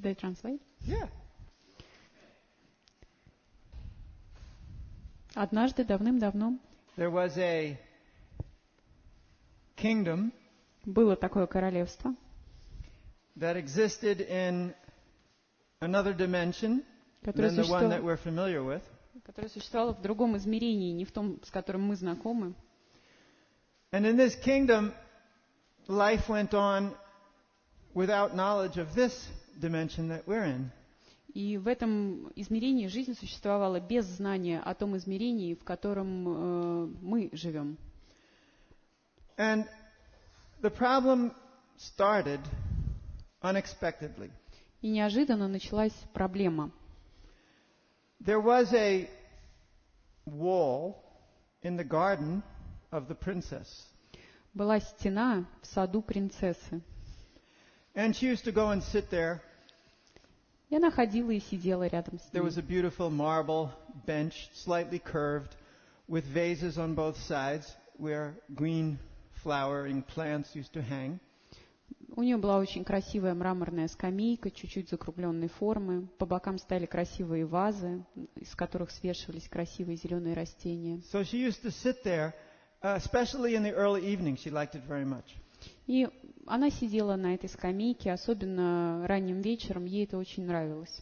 Should I translate? Yeah. Однажды, давным-давно, There was a kingdom было такое королевство, that existed in another dimension которое than the one that we're familiar with. существовало в другом измерении, не в том, с которым мы знакомы. And in this kingdom, life went on without knowledge of this dimension that we're in. И в этом измерении жизнь существовала без знания о том измерении, в котором мы живем. And the problem started unexpectedly. И неожиданно началась проблема. There was a wall in the garden of the princess. Была стена в саду принцессы. And she used to go and sit there. И она ходила и сидела рядом с There ней. was a beautiful marble bench, slightly curved, with vases on both sides where green flowering plants used to hang. У нее была очень красивая мраморная скамейка, чуть-чуть закругленной формы. По бокам стояли красивые вазы, из которых свешивались красивые зеленые растения. So she used to sit there, especially in the early evening. She liked it very much. И она сидела на этой скамейке, особенно ранним вечером, ей это очень нравилось.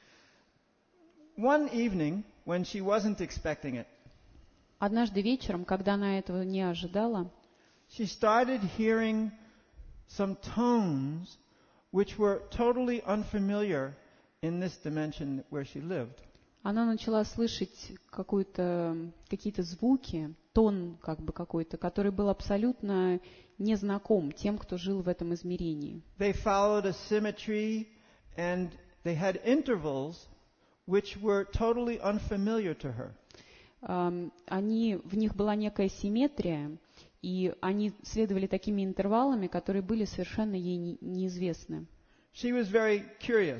One evening, when she wasn't expecting it, Однажды вечером, когда она этого не ожидала, she started hearing some tones which were totally unfamiliar in this dimension where she lived. она начала слышать какие-то звуки, тон какой-то, который был абсолютно незнаком тем, кто жил в этом измерении. They followed a symmetry and they had intervals which were totally unfamiliar to her. В них была некая симметрия, и они следовали такими интервалами, которые были совершенно ей неизвестны. She was very curious.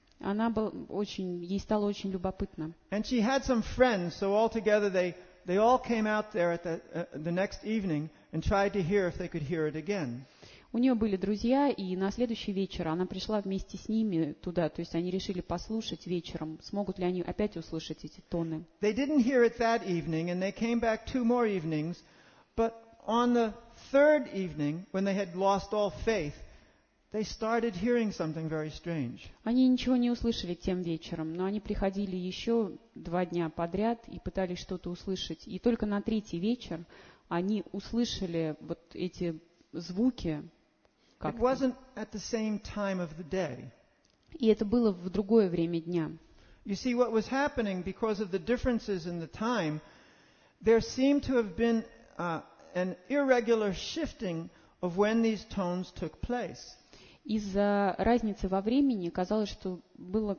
Ей стало очень любопытно. And she had some friends, so all together they all came out there at the next evening and tried to hear if they could hear it again. У нее были друзья, и на следующий вечер она пришла вместе с ними туда, то есть они решили послушать вечером, смогут ли они опять услышать эти тоны. They didn't hear it that evening, and they came back 2 more evenings, but on the third evening, when they had lost all faith, they started hearing something very strange. Они ничего не услышали тем вечером, но они приходили еще 2 дня подряд и пытались что-то услышать. И только на 3-й вечер они услышали вот эти звуки. It wasn't at the same time of the day. И это было в другое время дня. You see, what was happening because of the differences in the time, there seemed to have been an irregular shifting of when these tones took place. Из-за разницы во времени казалось, что было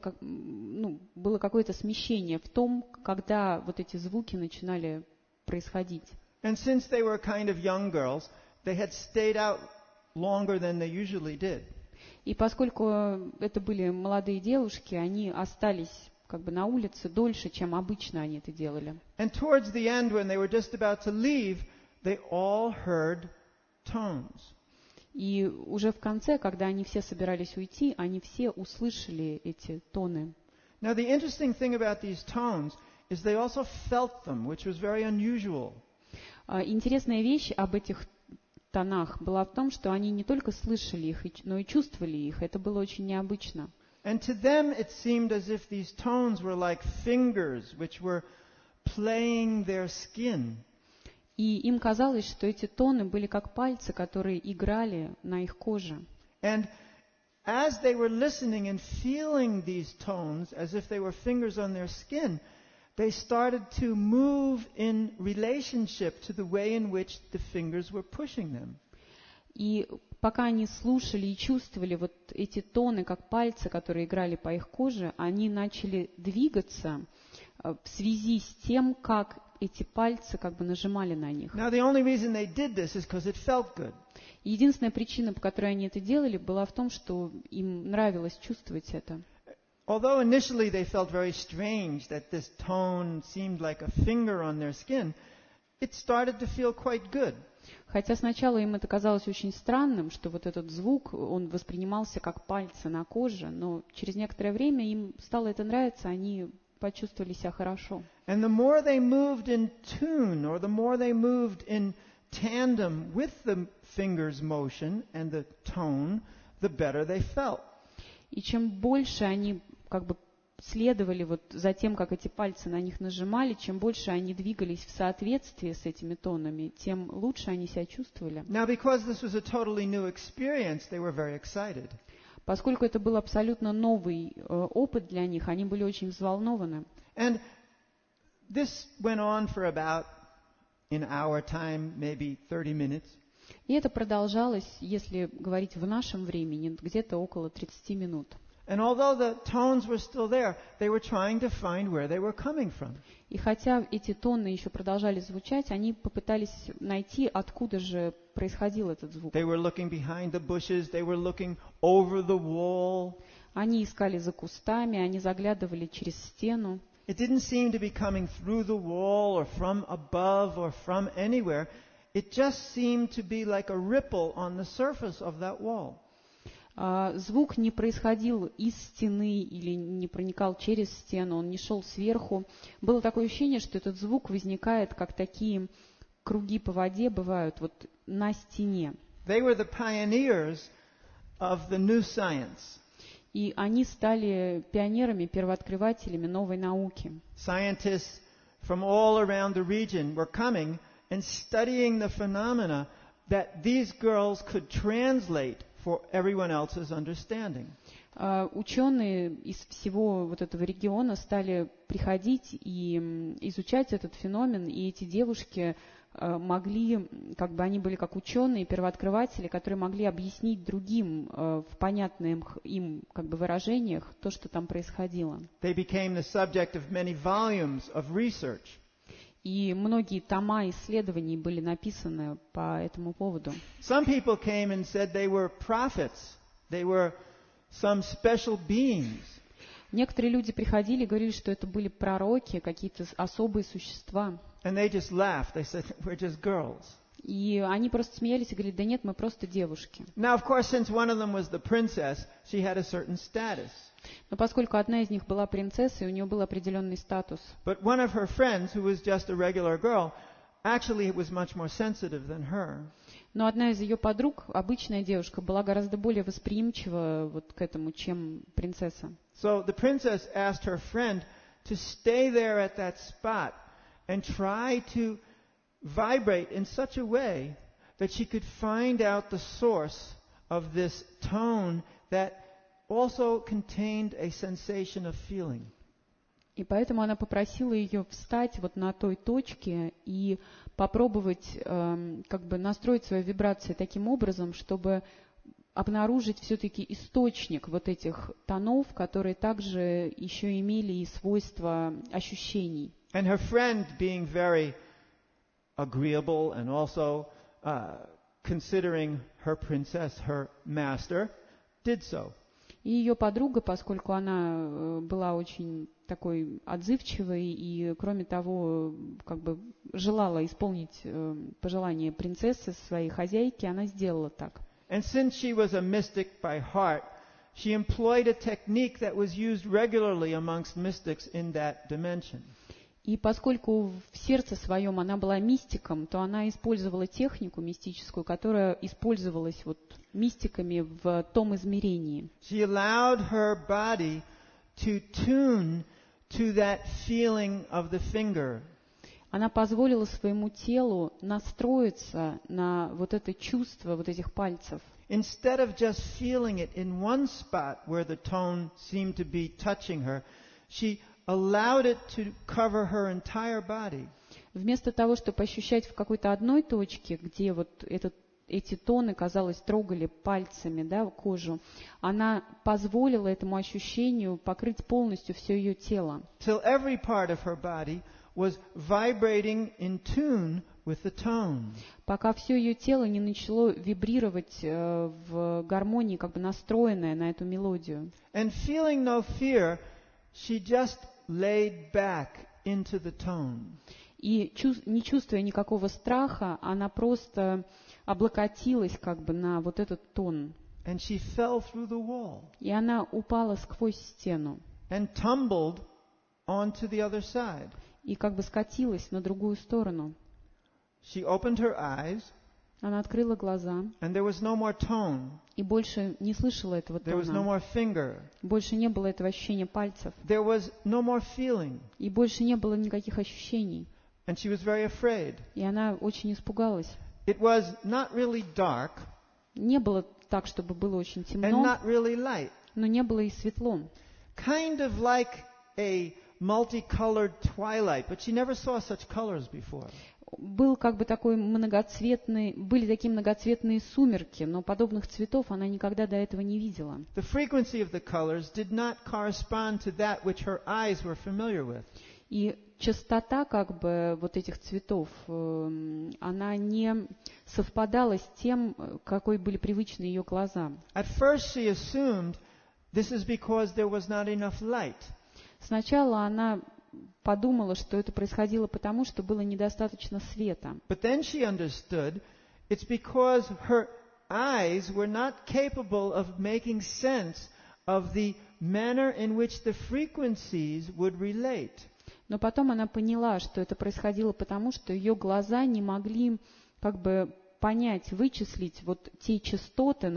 какое-то смещение в том, когда вот эти звуки начинали происходить. And since they were kind of young girls, they had stayed out longer than they usually did. И поскольку это были молодые девушки, они остались на улице дольше, чем обычно они это делали. And towards the end, when they were just about to leave, they all heard tones. И уже в конце, когда они все собирались уйти, они все услышали эти тоны. Now, the interesting thing about these tones is they also felt them, which was very unusual. Интересная вещь об этих тонах была в том, что они не только слышали их, но и чувствовали их. Это было очень необычно. And to them it seemed as if these tones were like fingers which were playing their skin. И им казалось, что эти тоны были как пальцы, которые играли на их коже. And as they were listening and feeling these tones as if they were fingers on their skin, they started to move in relationship to the way in which the fingers were pushing them. И пока они слушали и чувствовали вот эти тоны, как пальцы, которые играли по их коже, они начали двигаться в связи с тем, как эти пальцы нажимали на них. Now, the only reason they did this is because it felt good. Единственная причина, по которой они это делали, была в том, что им нравилось чувствовать это. Although initially they felt very strange that this tone seemed like a finger on their skin, it started to feel quite good. Хотя сначала им это казалось очень странным, что вот этот звук, он воспринимался как пальцы на коже, но через некоторое время им стало это нравиться, они почувствовали себя хорошо. And the more they moved in tune, or the more they moved in tandem with the finger's motion and the tone, the better they felt. И чем больше они как бы следовали вот за тем, как эти пальцы на них нажимали, чем больше они двигались в соответствии с этими тонами, тем лучше они себя чувствовали. Now, because this was a totally new experience, they were very excited. Поскольку это был абсолютно новый опыт для них, они были очень взволнованы. And this went on for about, in our time, maybe 30 minutes. И это продолжалось, если говорить в нашем времени, где-то около 30 минут. And although the tones were still there, they were trying to find where they were coming from. И хотя эти тоны еще продолжали звучать, они попытались найти, откуда же происходил этот звук. They were looking behind the bushes, they were looking over the wall. Они искали за кустами, они заглядывали через стену. It didn't seem to be coming through the wall or from above or from anywhere. It just seemed to be like a ripple on the surface of that wall. Звук не происходил из стены или не проникал через стену, он не шел сверху. Было такое ощущение, что этот звук возникает, как такие круги по воде бывают вот на стене. They were the pioneers of the new science. И они стали пионерами, первооткрывателями новой науки. Scientists from all around the region were coming and studying the phenomena that these girls could translate for everyone else's understanding. Ученые из всего вот этого региона стали приходить и изучать этот феномен, и эти девушки могли, как бы они были как ученые, первооткрыватели, которые могли объяснить другим в понятных им как бы выражениях то, что там происходило. They became the subject of many volumes of research. И многие тома исследований были написаны по этому поводу. Some people came and said they were prophets. They were some special beings. Некоторые люди приходили и говорили, что это были пророки, какие-то особые существа. And they just laughed. They said, we're just girls. И они просто смеялись и говорили, да нет, мы просто девушки. Now, of course, since one of them was the princess, she had a certain status. Но поскольку одна из них была принцессой, у нее был определенный статус. But one of her friends, who was just a regular girl, actually was much more sensitive than her. Но одна из ее подруг, обычная девушка, была гораздо более восприимчива вот к этому, чем принцесса. So the princess asked her friend to stay there at that spot and try to vibrate in such a way that she could find out the source of this tone that also contained a sensation of feeling. И поэтому она попросила ее встать вот на той точке и попробовать как бы настроить свою вибрацию таким образом, чтобы обнаружить все-таки источник вот этих тонов, которые также еще имели и свойства ощущений. And her friend, being very agreeable and also considering her princess her master, did so. И ее подруга, поскольку она была очень такой отзывчивой и, кроме того, как бы желала исполнить пожелания принцессы, своей хозяйки, она сделала так. And since she was a mystic by heart, she employed a technique that was used regularly amongst mystics in that dimension. И поскольку в сердце своем она была мистиком, то она использовала технику мистическую, которая использовалась вот мистиками в том измерении. She allowed her body to tune to that feeling of the finger. Она позволила своему телу настроиться на вот это чувство вот этих пальцев. Instead of just feeling it in one spot where the tone seemed to be touching her, she allowed it to cover her entire body. Вместо того, чтобы ощущать в какой-то одной точке, где вот эти тоны, казалось, трогали пальцами, да, кожу, она позволила этому ощущению покрыть полностью все ее тело. Till every part of her body was vibrating in tune with the tone. Пока все ее тело не начало вибрировать в гармонии, как бы настроенное на эту мелодию. And feeling no fear, she just laid back into the tone. И не чувствуя никакого страха, она просто облокотилась как бы на вот этот тон. And she fell through the wall И она упала сквозь стену and tumbled onto the other side. и как бы скатилась на другую сторону. She opened her eyes, Она открыла глаза and there was no more tone. и больше не слышала этого There was no тона. more finger. Больше не было этого ощущения пальцев. There was no more feeling. И больше не было никаких ощущений. And she was very afraid. И она очень испугалась. It was not really dark Не было так, чтобы было очень and темно, not really light. но не было и светло. Kind of like a multicolored twilight, but she never saw such colors before. Был как бы такой были такие многоцветные сумерки, но подобных цветов она никогда до этого не видела. The frequency of the colors did not correspond to that which her eyes were familiar with. И частота как бы вот этих цветов, она не совпадала с тем, какой были привычны ее глаза. At first she assumed this is because there was not enough light. Сначала она подумала, что это происходило потому, что было недостаточно света. But then she understood it's because her eyes were not capable of making sense of the manner in which the frequencies would relate. Но потом она поняла, что это происходило потому, что ее глаза не могли как бы понять, вычислить вот те частоты,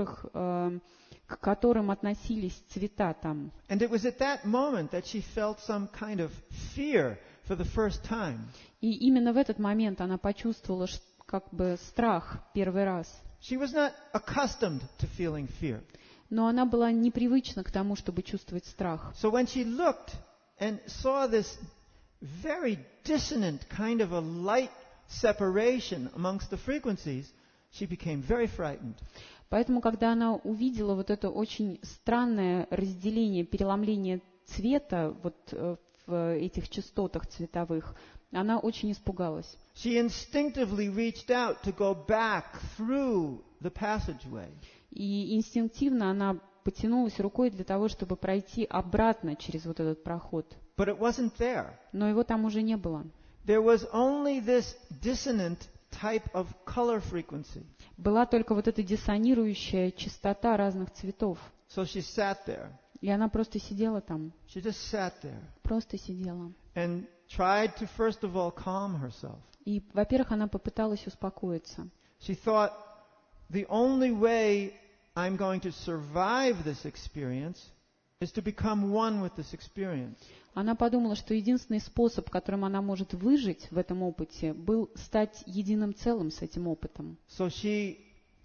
к которым относились цвета там. And it was at that moment that she felt some kind of fear for the first time. И именно в этот момент она почувствовала как бы страх первый раз. She was not accustomed to feeling fear. Но она была непривычна к тому, чтобы чувствовать страх. So when she looked and saw this very dissonant kind of a light separation amongst the frequencies, she became very frightened. Поэтому, когда она увидела вот это очень странное разделение, переломление цвета вот в этих частотах цветовых, она очень испугалась. She instinctively reached out to go back through the passageway. И инстинктивно она потянулась рукой для того, чтобы пройти обратно через вот этот проход. But it wasn't there. Но его там уже не было. There was only this dissonant type of color frequency. Была только вот эта диссонирующая частота разных цветов. So she sat there. И она просто сидела там. She just sat there Просто сидела. and tried to first of all calm herself. И, во-первых, она попыталась успокоиться. She thought, the only way I'm going to survive this experience is to become one with this experience. Она подумала, что единственный способ, которым она может выжить в этом опыте, был стать единым целым с этим опытом. So she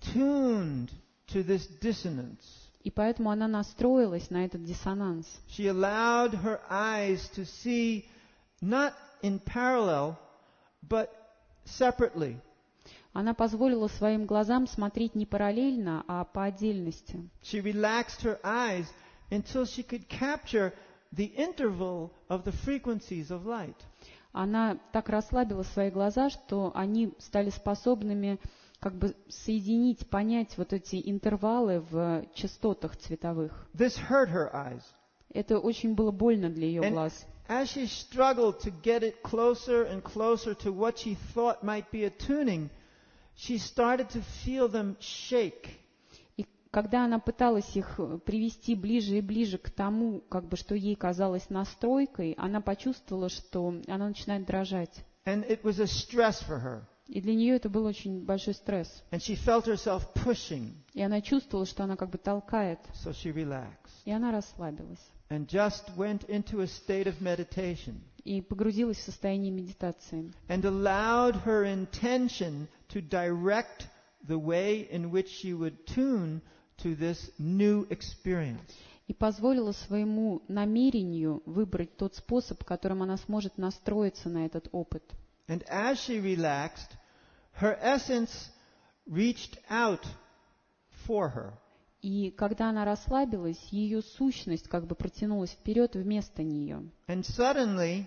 tuned to this dissonance. И поэтому она настроилась на этот диссонанс. She allowed her eyes to see not in parallel, but separately. Она позволила своим глазам смотреть не параллельно, а по отдельности. She relaxed her eyes until she could capture the interval of the frequencies of light. Она так расслабила свои глаза, что они стали способными как бы соединить, понять вот эти интервалы в частотах цветовых. This hurt her eyes. Это очень было больно для ее глаз. As she struggled to get it closer and closer to what she thought might be a tuning, she started to feel them shake. И когда она пыталась их привести ближе и ближе к тому, как бы, что ей казалось настройкой, она почувствовала, что она начинает дрожать. And it was a stress for her. И для нее это был очень большой стресс. And she felt herself pushing. И она чувствовала, что она как бы толкает. So she relaxed. И она расслабилась. And just went into a state of meditation. И погрузилась в состояние медитации. And allowed her intention to direct the way in which she would tune to this new experience. И позволила своему намерению выбрать тот способ, которым она сможет настроиться на этот опыт. And as she relaxed, her essence reached out for her. И когда она расслабилась, ее сущность как бы протянулась вперед вместо нее. And suddenly,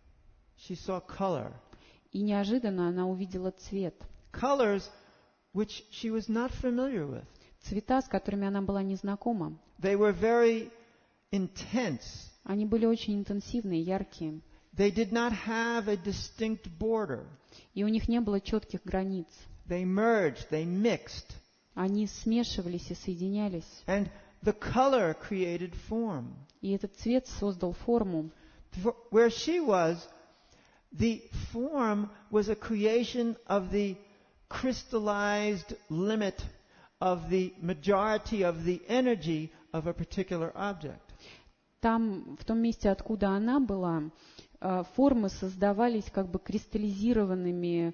she saw color. И неожиданно она увидела цвет. Colors which she was not familiar with. Цвета, с которыми она была не знакома. They were very intense. Они были очень интенсивные, яркие. they did not have a distinct border. И у них не было четких границ. They merged, they mixed. Они смешивались и соединялись. And the color created form. И этот цвет создал форму. Where she was, the form was a creation of the crystallized limit of the majority of the energy of a particular object. Там, в том месте, откуда она была, формы создавались как бы кристаллизированными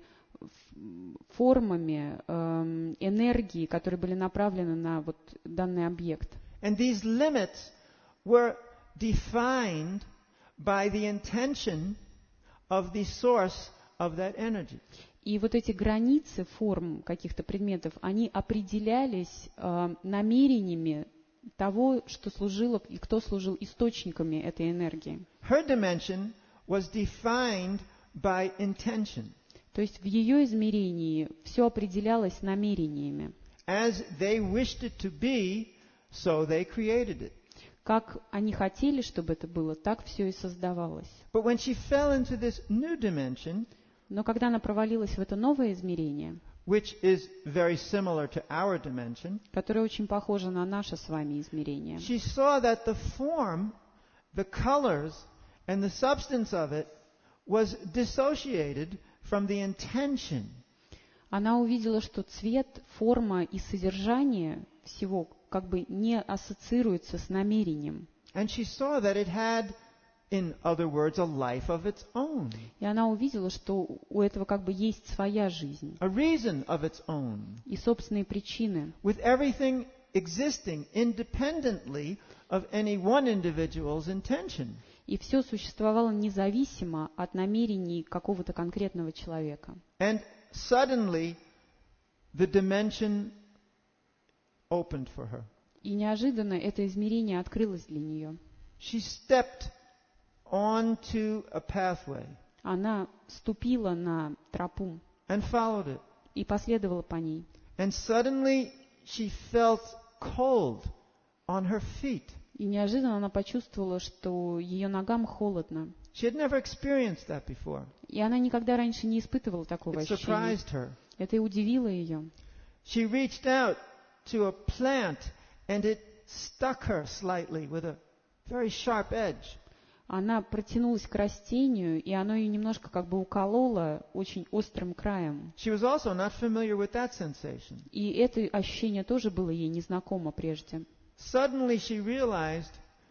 формами энергии, которые были направлены на вот данный объект. And these limits were defined by the intention of the source of that energy. И вот эти границы форм каких-то предметов, они определялись намерениями того, что служило и кто служил источниками этой энергии. Her dimension was defined by intention. То есть в ее измерении все определялось намерениями. As they wished it to be, so they created it. Как они хотели, чтобы это было, так все и создавалось. But when she fell into this new dimension, Но когда она провалилась в это новое измерение, which is very similar to our dimension, которое очень похоже на наше с вами измерение, she saw that the form, the colors, and the substance of it was dissociated from the intention. она увидела, что цвет, форма и содержание всего как бы не ассоциируются с намерением. And she saw that it had, in other words, a life of its own, И она увидела, что у этого как бы есть своя жизнь a reason of its own, и собственные причины, with everything existing independently of any one individual's intention. и все существовало независимо от намерений какого-то конкретного человека. And suddenly, the dimension opened for her. И неожиданно это измерение открылось для нее. She stepped onto a pathway Она ступила на тропу and followed it. и последовала по ней. And suddenly, she felt cold on her feet. И неожиданно она почувствовала, что ее ногам холодно. She had never experienced that before. И она никогда раньше не испытывала такого It ощущения. surprised her. Это и удивило ее. She reached out to a plant and it stuck her slightly with a very sharp edge. Она протянулась к растению, и оно ее немножко как бы укололо очень острым краем. She was also not familiar with that sensation. И это ощущение тоже было ей незнакомо прежде. Suddenly she realized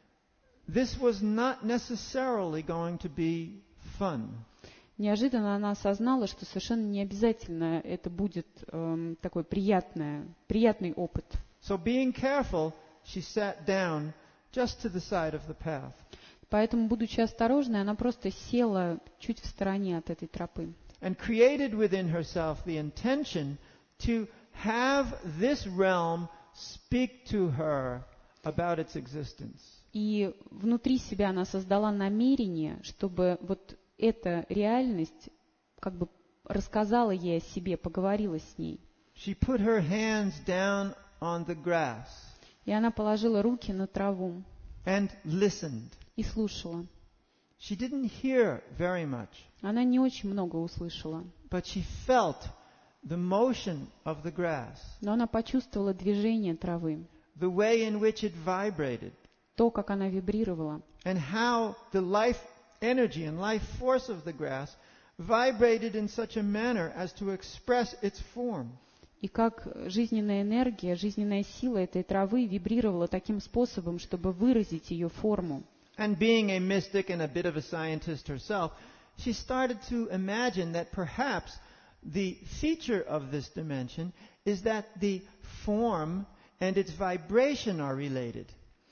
this was not necessarily going to be fun. Неожиданно она осознала, что совершенно не обязательно это будет такой приятный опыт. So being careful, she sat down just to the side of the path. Поэтому, будучи осторожной, она просто села чуть в стороне от этой тропы. And created within herself the intention to have this realm speak to her about its existence. И внутри себя она создала намерение, чтобы вот эта реальность как бы рассказала ей о себе, поговорила с ней. She put her hands down on the grass И она положила руки на траву and listened. и слушала. She didn't hear very much, Она не очень много услышала, but she felt the motion of the grass, но она почувствовала движение травы, the way in which it vibrated, то, как она вибрировала, and how the life energy and life force of the grass vibrated in such a manner as to express its form. и как жизненная энергия, жизненная сила этой травы вибрировала таким способом, чтобы выразить ее форму. And being a mystic and a bit of a scientist herself, she started to imagine that perhaps the feature of this dimension is that the form and its vibration are related.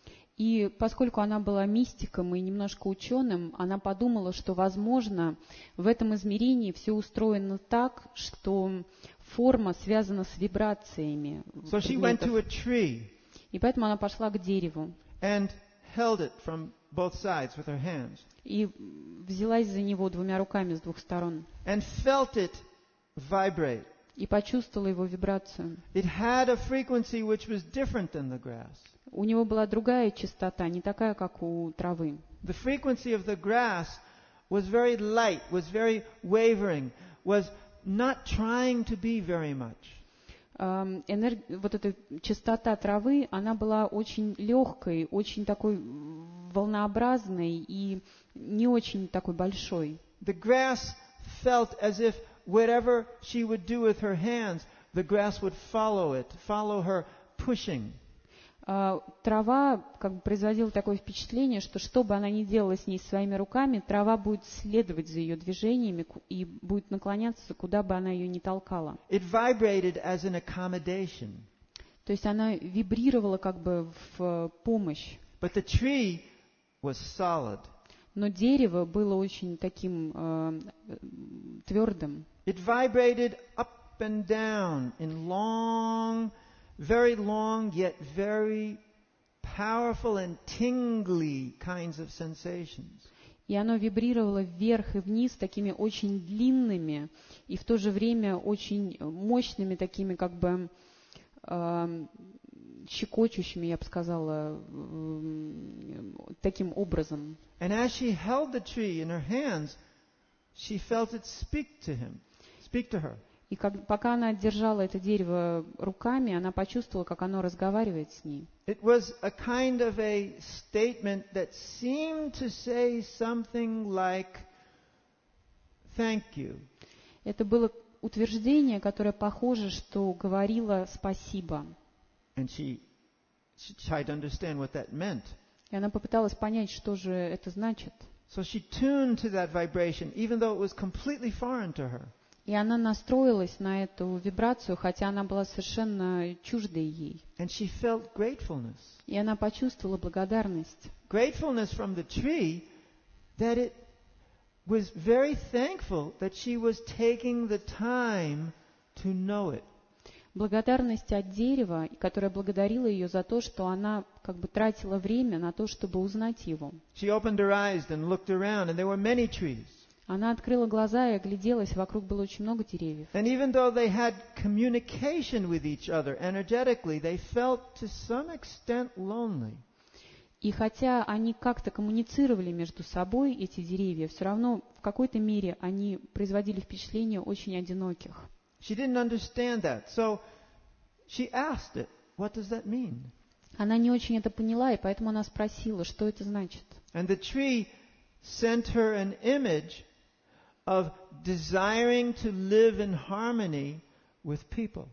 И поскольку она была мистиком и немножко ученым, она подумала, что, возможно, в этом измерении все устроено так, что форма связана с вибрациями So she went to a предметов. tree И поэтому она пошла к дереву and held it from both sides with her hands и взялась за него двумя руками с двух сторон and felt it vibrate. и почувствовала его вибрацию. It had a frequency which was different than the grass. У него была другая частота, не такая, как у травы. The frequency of the grass was very light, was very wavering, was not trying to be very much. Вот эта частота травы, она была очень легкой, очень такой волнообразной и не очень такой большой. The grass felt as if whatever she would do with her hands, the grass would follow it, follow her pushing. Трава как бы производила такое впечатление, что бы она ни делала с ней своими руками, трава будет следовать за ее движениями и будет наклоняться, куда бы она ее ни толкала. It vibrated as an accommodation. То есть она вибрировала как бы в помощь. But the tree was solid. Но дерево было очень таким твердым. It vibrated up and down in long, very long yet very powerful and tingly kinds of sensations. И оно вибрировало вверх и вниз такими очень длинными и в то же время очень мощными такими как бы щекочущими, я бы сказала, таким образом. And as she held the tree in her hands, she felt it speak to her. И пока она держала это дерево руками, она почувствовала, как оно разговаривает с ней. It was a kind of a statement that seemed to say something like, "Thank you." Это было утверждение, которое похоже, что говорило «спасибо». And she tried to understand what that meant. И она попыталась понять, что же это значит. So she tuned to that vibration, even though it was completely foreign to her. И она настроилась на эту вибрацию, хотя она была совершенно чуждой ей. And she felt gratefulness. И она почувствовала благодарность. Gratefulness from the tree that it was very thankful that she was taking the time to know it. Благодарность от дерева, которая благодарила ее за то, что она как бы тратила время на то, чтобы узнать его. She opened her eyes and looked around, and there were many trees. Она открыла глаза и огляделась, вокруг было очень много деревьев. And even though they had communication with each other energetically, they felt to some extent lonely. И хотя они как-то коммуницировали между собой, эти деревья, все равно в какой-то мере они производили впечатление очень одиноких. She didn't understand that, so she asked it, "What does that mean?" Она не очень это поняла, и поэтому она спросила, что это значит. And the tree sent her an image of desiring to live in harmony with people.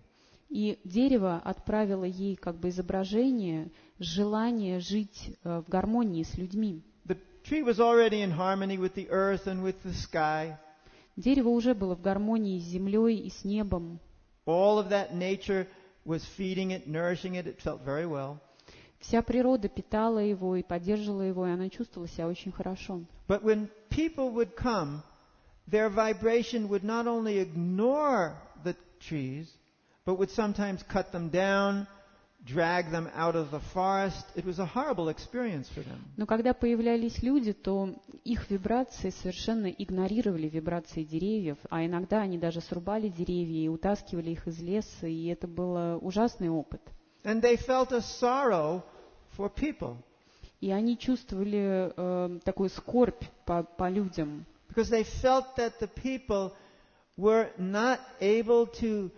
И дерево отправило ей как бы изображение желания жить в гармонии с людьми. The tree was already in harmony with the earth and with the sky. Дерево уже было в гармонии с землей и с небом. All of that nature was feeding it, nourishing it. It felt very well. Вся природа питала его и поддерживала его, и она чувствовала себя очень хорошо. But when people would come, their vibration would not only ignore the trees, but would sometimes cut them down, drag them out of the forest. It was a horrible experience for them. Но когда появлялись люди, то их вибрации совершенно игнорировали вибрации деревьев, а иногда они даже срубали деревья и утаскивали их из леса, и это был ужасный опыт. And they felt a sorrow for people. И они чувствовали такую скорбь по людям. Because they felt that the people were not able to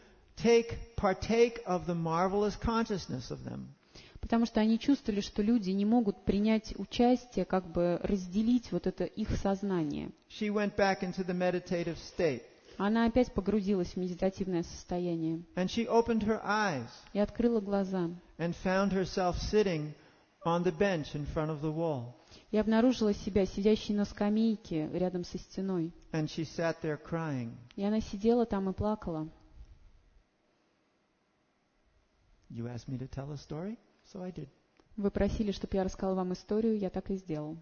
partake of the marvelous consciousness of them. Потому что они чувствовали, что люди не могут принять участие, как бы разделить вот это их сознание. She went back into the meditative state. Она опять погрузилась в медитативное состояние. And she opened her eyes. И открыла глаза. And found herself sitting on the bench in front of the wall. И обнаружила себя сидящей на скамейке рядом со стеной. And she sat there crying. И она сидела там и плакала. You asked me to tell a story, so I did. Вы просили, чтобы я рассказала вам историю, я так и сделал.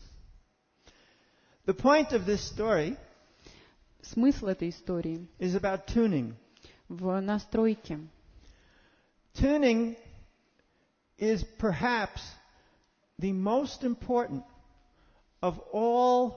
The point of this story Смысл этой истории is about tuning. в настройке. Tuning is perhaps the most important of all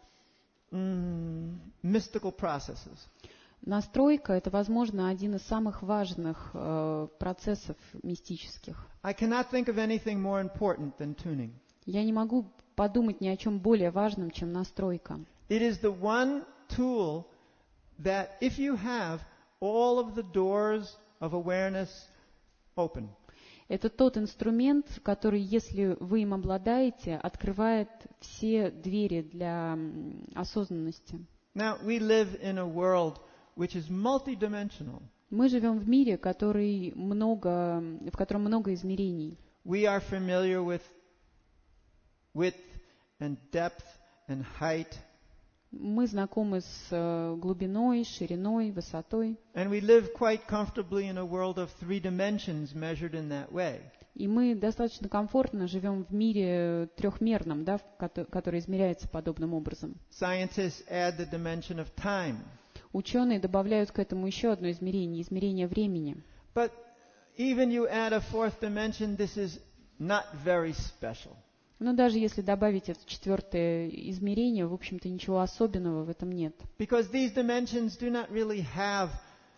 mystical processes. Настройка — это, возможно, один из самых важных процессов мистических. I cannot think of anything more important than tuning. Я не могу подумать ни о чем более важном, чем настройка. It is the one tool that if you have, all of the doors of awareness open. Это тот инструмент, который, если вы им обладаете, открывает все двери для осознанности. Now, we live in a world which is multidimensional. Мы живем в мире, в котором много измерений. We are familiar with width and depth and height. Мы знакомы с глубиной, шириной, высотой. And we live quite comfortably in a world of 3 dimensions measured in that way. И мы достаточно комфортно живем в мире трехмерном, да, который измеряется подобным образом. Scientists add the dimension of time. Ученые добавляют к этому еще одно измерение, измерение времени. But even you add a 4th dimension, this is not very special. Но даже если добавить это 4-е измерение, в общем-то ничего особенного в этом нет. Because these dimensions do not really have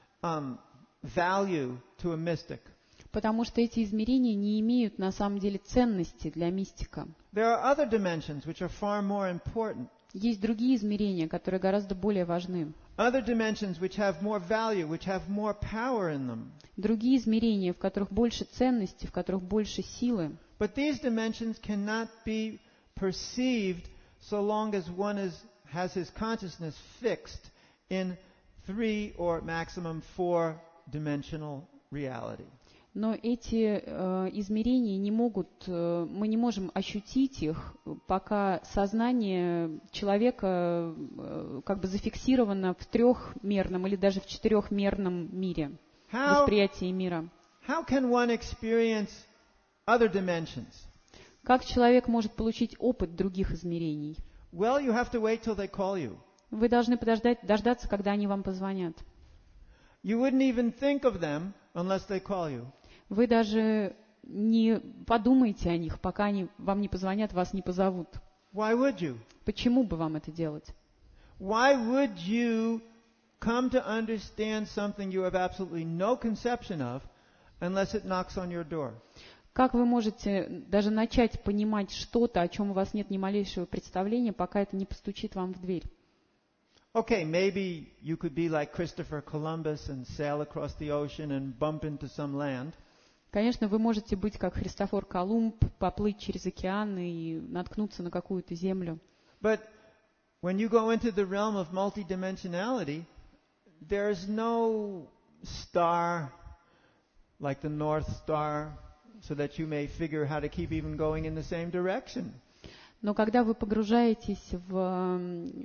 value to a mystic. Потому что эти измерения не имеют на самом деле ценности для мистика. There are other dimensions which are far more important. Есть другие измерения, которые гораздо более важны. Other dimensions which have more value, which have more power in them. Другие измерения, в которых больше ценности, в которых больше силы. But these dimensions cannot be perceived so long as one has his consciousness fixed in 3 or maximum 4-dimensional reality. Но эти измерения мы не можем ощутить их, пока сознание человека как бы зафиксировано в 3-мерном или даже в 4-мерном мире, восприятии мира. How can one experience other dimensions? Как человек может получить опыт других измерений? Well, you have to wait till they call you. Вы должны дождаться, когда они вам позвонят. You wouldn't even think of them unless they call you. Вы даже не подумайте о них, пока они вам не позвонят, вас не позовут. Why would you? Почему бы вам это делать? Why would you come to understand something you have absolutely no conception of unless it knocks on your door? Как вы можете даже начать понимать что-то, о чем у вас нет ни малейшего представления, пока это не постучит вам в дверь? Okay, maybe you could be like Christopher Columbus and sail across the ocean and bump into some land. Конечно, вы можете быть как Христофор Колумб, поплыть через океан и наткнуться на какую-то землю. But when you go into the realm of multidimensionality, there's no star like the North Star so that you may figure how to keep even going in the same direction. Но когда вы погружаетесь в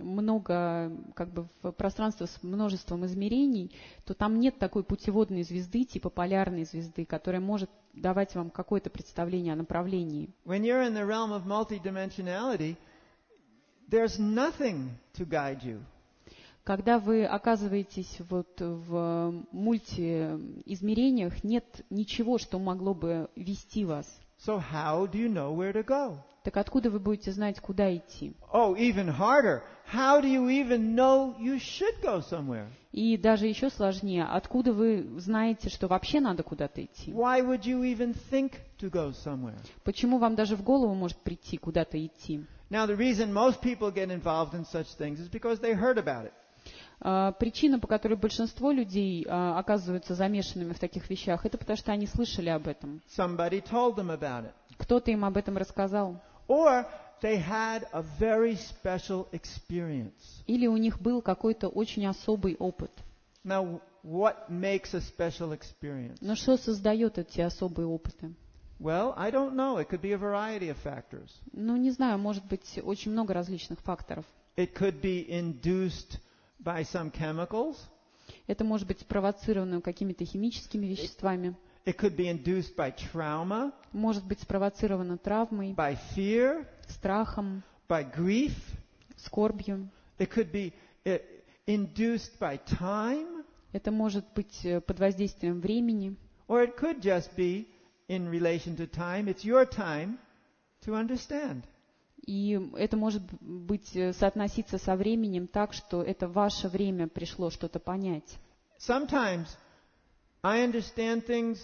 пространство с множеством измерений, то там нет такой путеводной звезды, типа полярной звезды, которая может давать вам какое-то представление о направлении. When you're in the realm of multidimensionality, there's nothing to guide you. Когда вы оказываетесь в мультиизмерениях, нет ничего, что могло бы вести вас. So how do you know where to go? Так откуда вы будете знать, куда идти? Oh, even harder. How do you even know you should go somewhere? И даже еще сложнее, откуда вы знаете, что вообще надо куда-то идти? Why would you even think to go somewhere? Почему вам даже в голову может прийти куда-то идти? Now, the reason most people get involved in such things is because they heard about it. Причина, по которой большинство людей оказываются замешанными в таких вещах, это потому что они слышали об этом. Somebody told them about it. Кто-то им об этом рассказал. Or they had a very special experience. Или у них был какой-то очень особый опыт. Now, what makes a special experience? Но что создает эти особые опыты? Well, I don't know. It could be a variety of factors. Ну, не знаю, может быть очень много различных факторов. It could be induced by some chemicals. Это может быть спровоцировано какими-то химическими веществами. It could be induced by trauma, Может быть спровоцировано травмой, by fear, страхом, by grief. скорбью. It could be induced by time, Это может быть под воздействием времени. or it could just be in relation to time. It's your time to understand. И это может быть соотноситься со временем так, что это ваше время пришло что-то понять. Sometimes I understand things,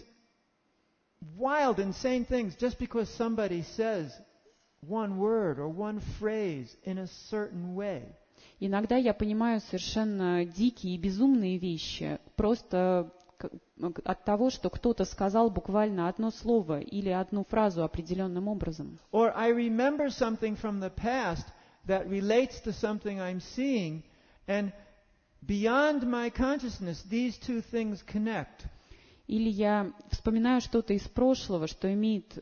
wild, insane things, just because somebody says one word or one phrase in a certain way. Иногда я понимаю совершенно дикие и безумные вещи просто от того, что кто-то сказал буквально одно слово или одну фразу определенным образом. Or I remember something from the past that relates to something I'm seeing, and beyond my consciousness, these two things connect. Или я вспоминаю что-то из прошлого, что имеет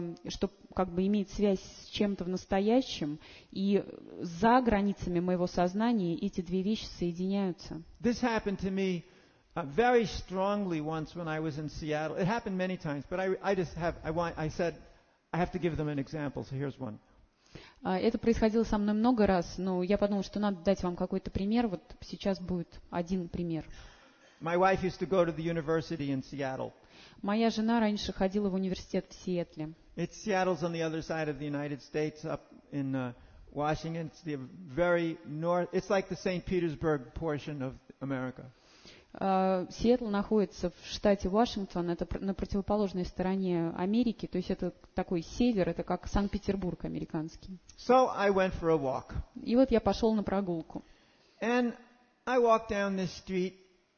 связь с чем-то в настоящем, и за границами моего сознания эти две вещи соединяются. This happened to me very strongly once when I was in Seattle. It happened many times, but I said I have to give them an example. So here's one. Это происходило со мной много раз, но я подумала, что надо дать вам какой-то пример. Вот сейчас будет один пример. My wife used to go to the university in Seattle. Моя жена раньше ходила в университет в Сиэтле. Seattle's on the other side of the United States, up in Washington. It's the very north. It's like the St. Petersburg portion of America. Сиэтл находится в штате Вашингтон, это на противоположной стороне Америки, то есть это такой север, это как Санкт-Петербург американский. So I went for a walk. И вот я пошел на прогулку. And I walked down this street.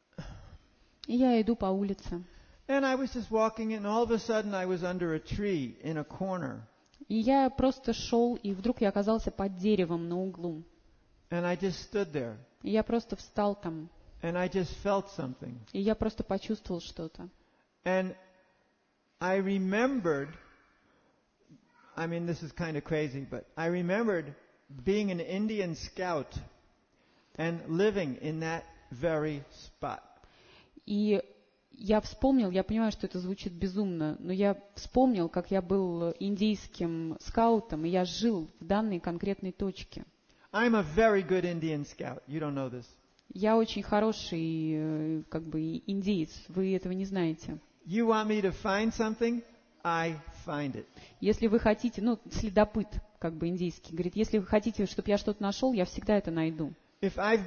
И я иду по улице. And I was just walking, and all of a sudden I was under a tree in a corner. И я просто шел, и вдруг я оказался под деревом на углу. And I just stood there. И я просто встал там. And I just felt something. И я просто почувствовал что-то. And I remembered, I mean, this is kind of crazy, but I remembered being an Indian scout and living in that very spot. И я вспомнил, я понимаю, что это звучит безумно, но я вспомнил, как я был индийским скаутом, и я жил в данной конкретной точке. I'm a very good Indian scout. You don't know this. Я очень хороший, индиец, вы этого не знаете. You want me to find something? I find it. Если вы хотите, следопыт, индийский, говорит, если вы хотите, чтобы я что-то нашел, я всегда это найду. If I've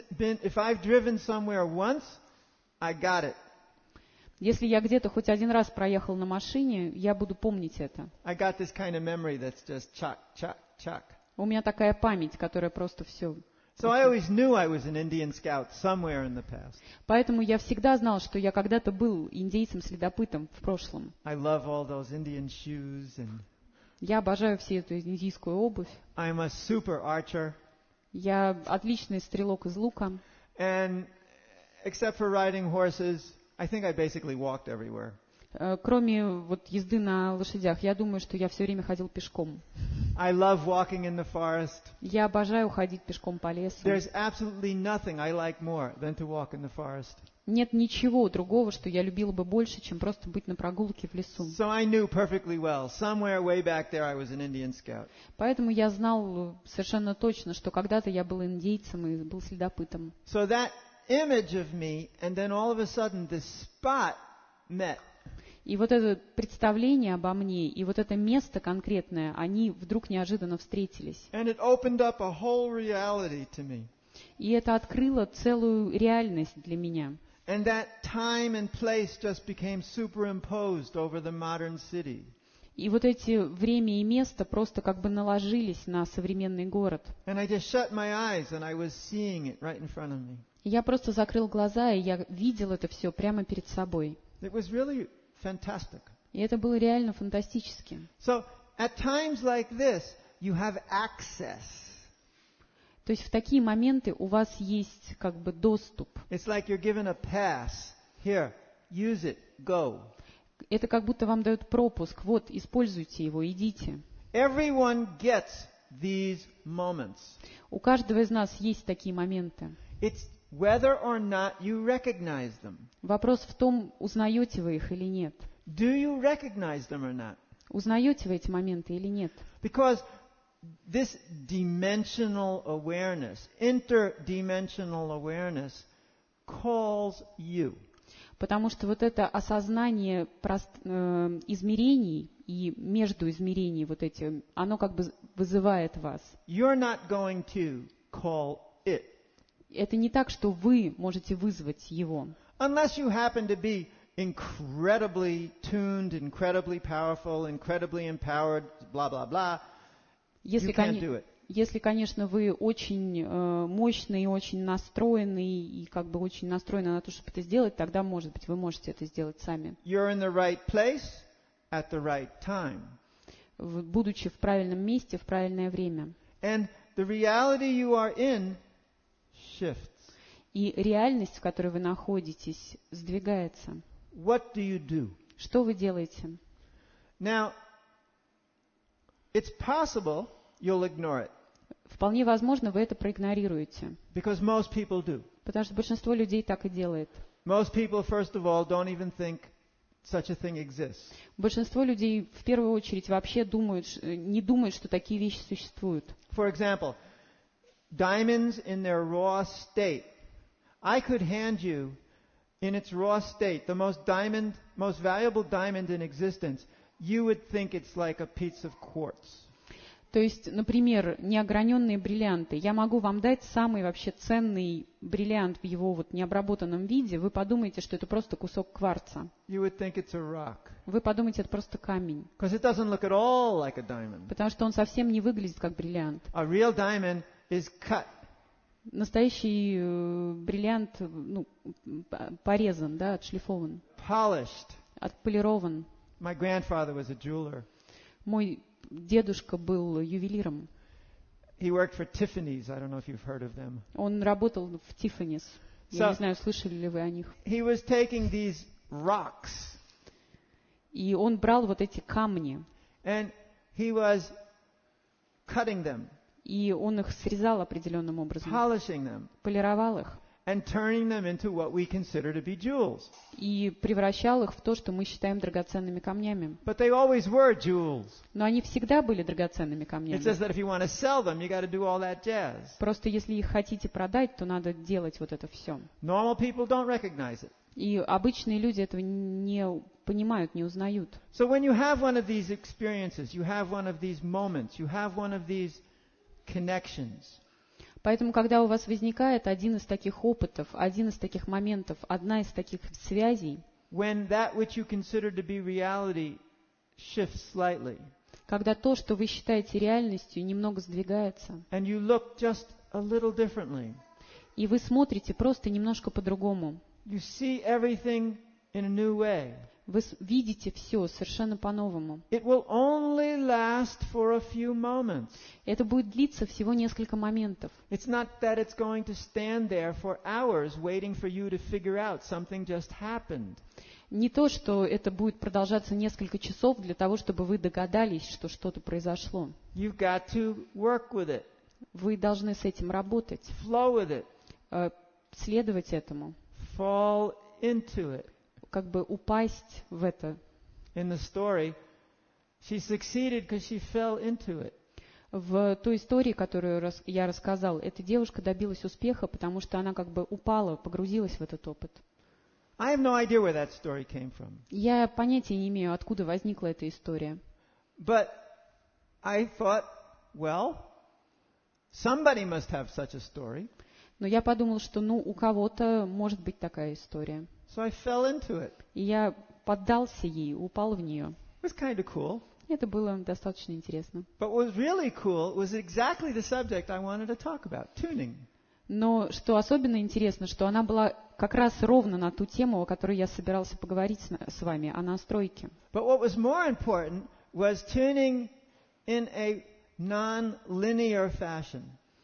driven somewhere once, I got it. Если я где-то хоть один раз проехал на машине, я буду помнить это. I got this kind of memory that's just chuck, chuck, chuck. У меня такая память, которая просто все. So I always knew I was an Indian scout somewhere in the past. Поэтому я всегда знал, что я когда-то был индейцем-следопытом в прошлом. I love all those Indian shoes and. Я обожаю всю эту индийскую обувь. I'm a super archer. Я отличный стрелок из лука. And except for riding horses, I think I basically walked everywhere. Кроме езды на лошадях, я думаю, что я все время ходил пешком. I love walking in the forest. Я обожаю ходить пешком по лесу. There's absolutely nothing I like more than to walk in the forest. Нет ничего другого, что я любила бы больше, чем просто быть на прогулке в лесу. So I knew perfectly well. Somewhere way back there I was an Indian scout. Поэтому я знал совершенно точно, что когда-то я был индейцем и был следопытом. So that image of me, and then all of a sudden this spot met. И вот это представление обо мне, и вот это место конкретное, они вдруг неожиданно встретились. And it opened up a whole reality to me. И это открыло целую реальность для меня. And that time and place just became superimposed over the modern city. И вот эти время и место просто наложились на современный город. And I just shut my eyes and I was seeing it right in front of me. И я просто закрыл глаза, и я видел это все прямо перед собой. It was really fantastic. И это было реально фантастически. So at times like this, you have access. То есть в такие моменты у вас есть доступ. It's like you're given a pass. Here, use it, go. Это как будто вам дают пропуск. Вот, используйте его, идите. Everyone gets these moments. У каждого из нас есть такие моменты. It's whether or not you recognize them. Вопрос в том, узнаете вы их или нет. Do you recognize them or not? Узнаете вы эти моменты или нет? Because this dimensional awareness, interdimensional awareness, calls you. Потому что вот это осознание измерений и между измерений оно вызывает вас. You're not going to call it. Это не так, что вы можете вызвать его. Unless you happen to be incredibly tuned, incredibly powerful, incredibly empowered, blah, blah, blah, you can't do it. Если, конечно, вы очень мощный, очень настроенный и как бы очень настроены на то, чтобы это сделать, тогда, может быть, вы можете это сделать сами. You're in the right place at the right time. Будучи в правильном месте в правильное время. And the reality you are in shifts. И реальность, в которой вы находитесь, сдвигается. What do you do? Что вы делаете? Now, it's possible you'll ignore it. Вполне возможно, вы это проигнорируете. Because most people do. Потому что большинство людей так и делает. Most people, first of all, don't even think such a thing exists. Большинство людей в первую очередь вообще не думают, что такие вещи существуют. For example, diamonds in their raw state. I could hand you, in its raw state, the most valuable diamond in existence. You would think it's like a piece of quartz. То есть, например, неограненные бриллианты. Я могу вам дать самый вообще ценный бриллиант в его вот необработанном виде. Вы подумаете, что это просто кусок кварца. You would think it's a rock. Вы подумаете, это просто камень. Because it doesn't look at all like a diamond. Потому что он совсем не выглядит как бриллиант. A real diamond is cut. Настоящий бриллиант порезан, да, отшлифован. Polished. Отполирован. My grandfather was a jeweler. Мой дедушка был ювелиром. He worked for Tiffany's. I don't know if you've heard of them. Он работал в Tiffany's. Я не знаю, слышали ли вы о них. He was taking these rocks. И он брал вот эти камни. And he was cutting them. И он их срезал определенным образом. Polishing them. Полировал их. And turning them into what we consider to be jewels. И превращал их в то, что мы считаем драгоценными камнями. But they always were jewels. Но они всегда были драгоценными It камнями. says that if you want to sell them, you got to do all that jazz. Просто если их хотите продать, то надо делать вот это все. Normal people don't recognize it. И обычные люди этого не понимают, не узнают. So when you have one of these experiences, you have one of these moments, you have one of these connections. Поэтому, когда у вас возникает один из таких опытов, один из таких моментов, одна из таких связей, When that which you consider to be reality shifts slightly, когда то, что вы считаете реальностью, немного сдвигается, and you look just a little differently, и вы смотрите просто немножко по-другому, you see everything in a new way. вы видите все совершенно по-новому. It will only last for a few moments. Это будет длиться всего несколько моментов. It's not that it's going to stand there for hours waiting for you to figure out something just happened. Не то, что это будет продолжаться несколько часов для того, чтобы вы догадались, что что-то произошло. You've got to work with it, Вы должны с этим работать, flow with it, следовать этому, fall into it. как бы упасть в это. In the story, she succeeded because she fell into it. В той истории, которую я рассказал, эта девушка добилась успеха, потому что она как бы упала, погрузилась в этот опыт. I have no idea where that story came from. Я понятия не имею, откуда возникла эта история. But I thought, well, somebody must have such a story. Но я подумал, что у кого-то может быть такая история. So I fell into it. И я поддался ей, упал в нее. It was kind of cool. Это было достаточно интересно. But what was really cool was exactly the subject I wanted to talk about, tuning. Но что особенно интересно, что она была как раз ровно на ту тему, о которой я собирался поговорить с вами, о настройке. But what was more important was tuning in a non-linear fashion.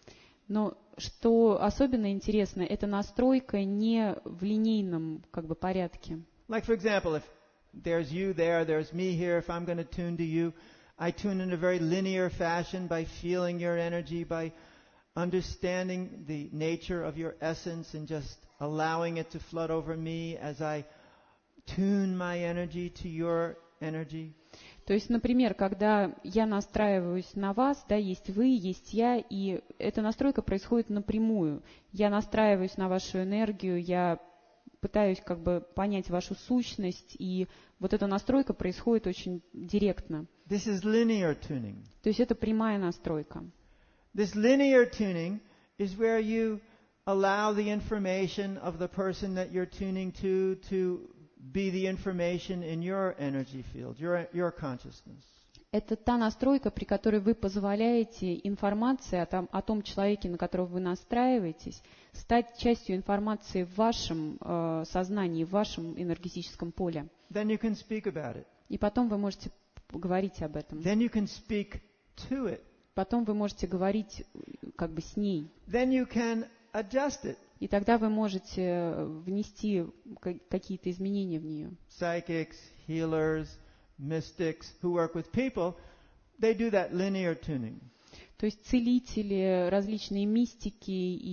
Но что особенно интересно, это настройка не в линейном как бы порядке. Like, for example, if there's you there, there's me here, if I'm going to tune to you, I tune in a very linear fashion by feeling your energy, by understanding the nature of your essence and just allowing it to flood over me as I tune my energy to your energy. То есть, например, когда я настраиваюсь на вас, да, есть вы, есть я, и эта настройка происходит напрямую. Я настраиваюсь на вашу энергию, я пытаюсь как бы понять вашу сущность, и вот эта настройка происходит очень директно. This is linear tuning. То есть это прямая настройка. This linear tuning is where you allow the information of the person that you're tuning to be the information in your energy field, your consciousness. Это та настройка, при которой вы позволяете информации о том человеке, на которого вы настраиваетесь, стать частью информации в вашем сознании, в вашем энергетическом поле. Then you can speak about it. И потом вы можете говорить об этом. Then you can speak to it. Потом вы можете говорить как бы с ней. Then you can adjust it. И тогда вы можете внести какие-то изменения в нее. Psychics, healers, mystics who work with people, they do that linear tuning. То есть целители, различные мистики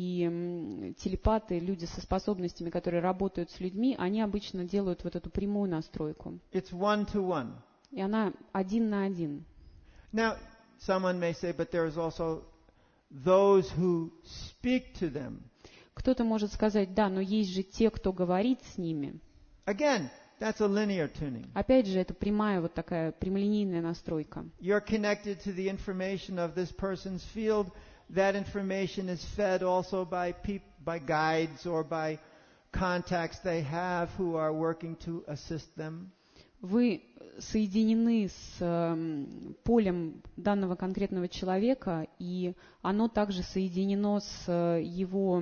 и телепаты, люди со способностями, которые работают с людьми, они обычно делают вот эту прямую настройку. It's one-to-one. И она 1 на 1. Now, someone may say, but there is also those who speak to them. Кто-то может сказать, да, но есть же те, кто говорит с ними. Again, that's a linear tuning. Опять же, это прямая вот такая прямолинейная настройка. You're connected to the information of this person's field. That information is fed also by guides or by contacts they have who are working to assist them. Вы соединены с полем данного конкретного человека, и оно также соединено с его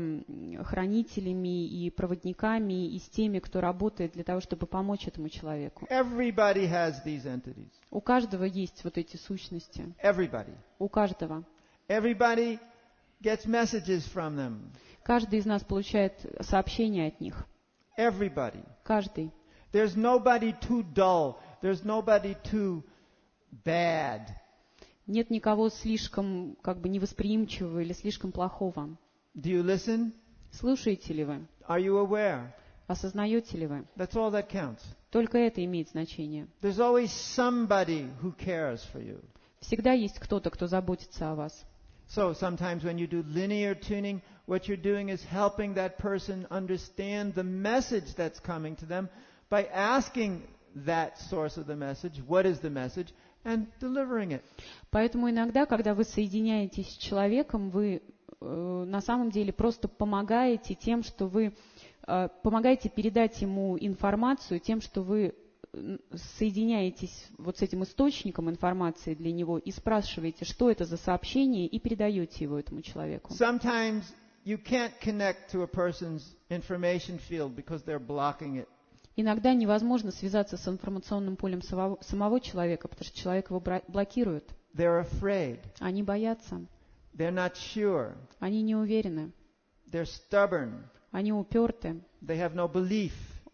хранителями и проводниками, и с теми, кто работает для того, чтобы помочь этому человеку. Everybody has these entities. У каждого есть вот эти сущности. Everybody. У каждого. Everybody gets messages from them. Каждый из нас получает сообщения от них. Everybody. Каждый. There's nobody too dull. There's nobody too bad. Нет никого слишком как бы невосприимчивого или слишком плохого. Do you listen? Слушаете ли вы? Are you aware? Осознаете ли вы? That's all that counts. Только это имеет значение. There's always somebody who cares for you. Всегда есть кто-то, кто заботится о вас. So sometimes when you do linear tuning, what you're doing is helping that person understand the message that's coming to them by asking that source of the message, what is the message, and delivering it. Поэтому иногда, когда вы соединяетесь с человеком, вы на самом деле просто помогаете тем, что вы помогаете передать ему информацию, тем, что вы соединяетесь вот с этим источником информации для него и спрашиваете, что это за сообщение, и передаете его этому человеку. Sometimes you can't connect to a person's information field because they're blocking it. Иногда невозможно связаться с информационным полем самого человека, потому что человек его блокирует. They're afraid. Они боятся. They're not sure. Они не уверены. They're stubborn. Они уперты. They have no belief.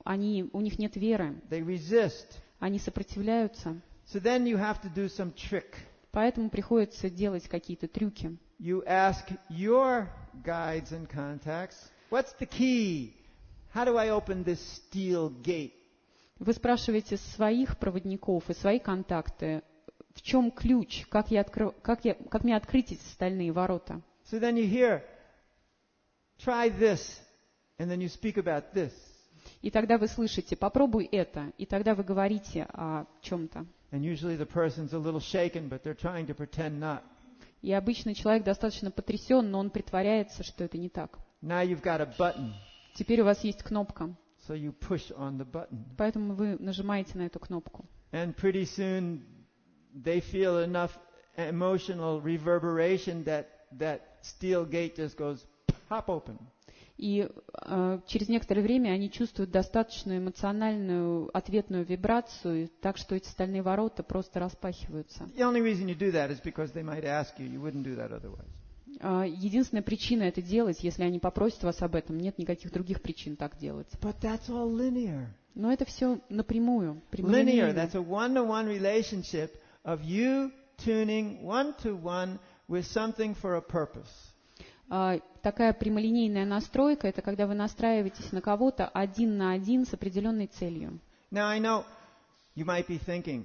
У них нет веры. They resist. Они сопротивляются. So then you have to do some trick. Поэтому приходится делать какие-то трюки. You ask your guides and contacts, what's the key? How do I open this steel gate? Вы спрашиваете своих проводников и свои контакты, в чем ключ, как мне открыть эти стальные ворота. So then you hear, try this, and then you speak about this. И тогда вы слышите, попробуй это, и тогда вы говорите о чем-то. And usually the person's a little shaken, but they're trying to pretend not. И обычно человек достаточно потрясен, но он притворяется, что это не так. Now you've got a button. Теперь у вас есть кнопка. So you push on the button. Поэтому вы нажимаете на эту кнопку. And pretty soon they feel enough emotional reverberation that steel gate just goes pop open. И через некоторое время они чувствуют достаточную эмоциональную ответную вибрацию, так что эти стальные ворота просто распахиваются. The only reason you do that is because they might ask you. You wouldn't do that otherwise. Единственная причина это делать, если они попросят вас об этом, нет никаких других причин так делать. But that's all linear. Но это все напрямую. Linear, that's a one-to-one relationship of you tuning one-to-one with something for a purpose. Такая прямолинейная настройка – это когда вы настраиваетесь на кого-то 1 на 1 с определенной целью. Now I know you might be thinking,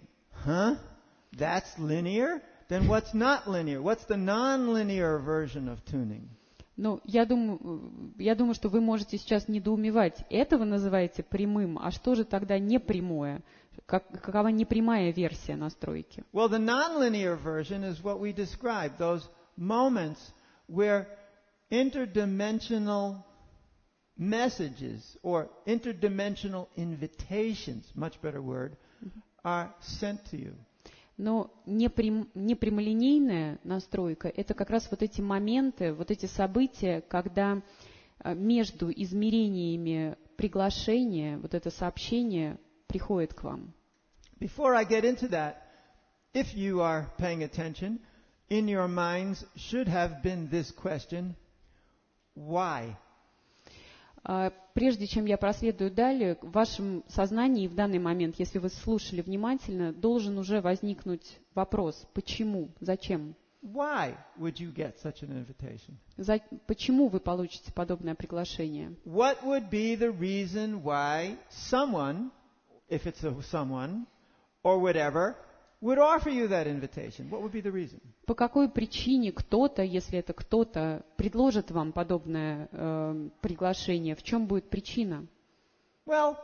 that's linear? Then what's not linear? What's the non-linear version of tuning? Ну, я думаю, что вы можете сейчас недоумевать. Это вы называете прямым, а что же тогда непрямое? Какова непрямая версия настройки? Well, the non-linear version is what we described, those moments where interdimensional messages or interdimensional invitations, much better word, are sent to you. Но непрямолинейная настройка – это как раз вот эти моменты, вот эти события, когда между измерениями приглашения вот это сообщение приходит к вам. Before I get into that, if you are paying attention, in your minds should have been this question: why? Прежде чем я проследую далее, в вашем сознании в данный момент, если вы слушали внимательно, должен уже возникнуть вопрос: почему, зачем? Why would you get such an invitation? Почему вы получите подобное приглашение? What would be the reason why someone, if it's a someone or whatever, would offer you that invitation? What would be the reason? По какой причине кто-то, если это кто-то, предложит вам подобное приглашение? В чем будет причина? Well,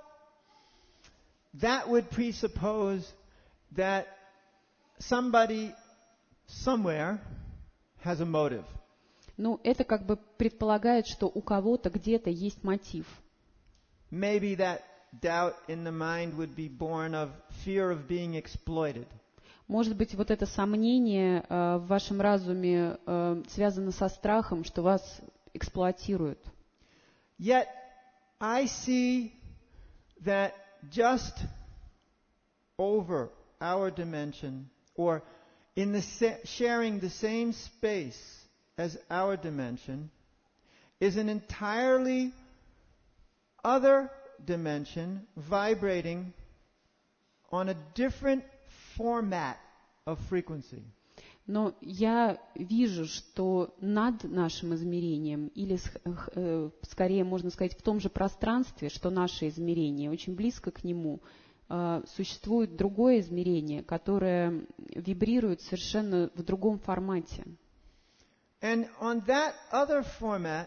that would presuppose that somebody somewhere has a motive. Ну, это как бы предполагает, что у кого-то где-то есть мотив. Maybe that doubt in the mind would be born of fear of being exploited. Может быть, вот это сомнение в вашем разуме связано со страхом, что вас эксплуатируют. Yet I see that just over our dimension, or in the sharing the same space as our dimension, is an entirely other dimension vibrating on a different format of frequency. Но я вижу, что над нашим измерением, или скорее можно сказать в том же пространстве, что наше измерение, очень близко к нему, существует другое измерение, которое вибрирует совершенно в другом формате. And on that other format,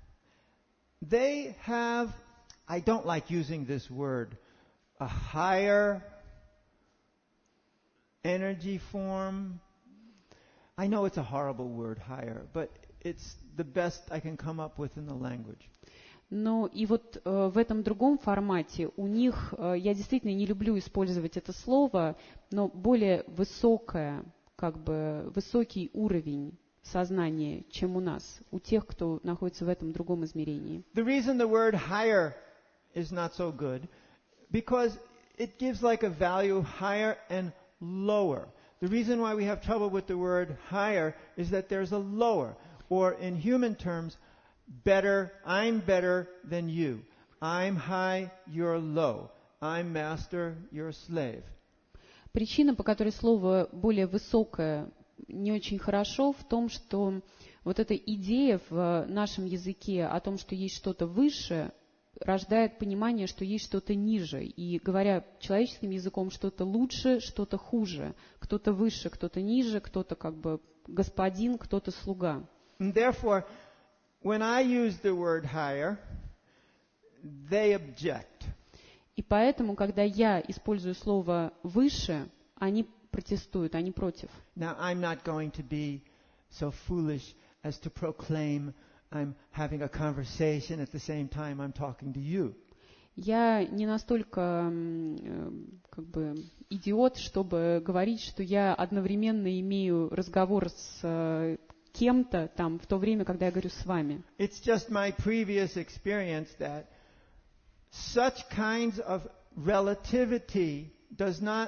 they have, I don't like using this word, a higher energy form. I know it's a horrible word, higher, but it's the best I can come up with in the language. Но и вот в этом другом формате у них, я действительно не люблю использовать это слово, но более высокое, как бы высокий уровень сознания, чем у нас, у тех, кто находится в этом другом измерении. The reason the word higher is not so good, because it gives like a value higher and lower. The reason why we have trouble with the word higher is that there's a lower, or in human terms, better, I'm better than you. I'm high, you're low. I'm master, you're slave. Причина, по которой слово более высокое не очень хорошо, в том, что вот эта идея в нашем языке о том, что есть что-то выше, рождает понимание, что есть что-то ниже. И говоря человеческим языком, что-то лучше, что-то хуже. Кто-то выше, кто-то ниже, кто-то как бы господин, кто-то слуга. And therefore, when I use the word higher, they object. И поэтому, когда я использую слово «выше», они протестуют, они против. Now, I'm not going to be so foolish as to proclaim I'm having a conversation at the same time I'm talking to you. Я не настолько как бы идиот, чтобы говорить, что я одновременно имею разговор с кем-то там в то время, когда я говорю с вами. It's just my previous experience that such kinds of relativity does not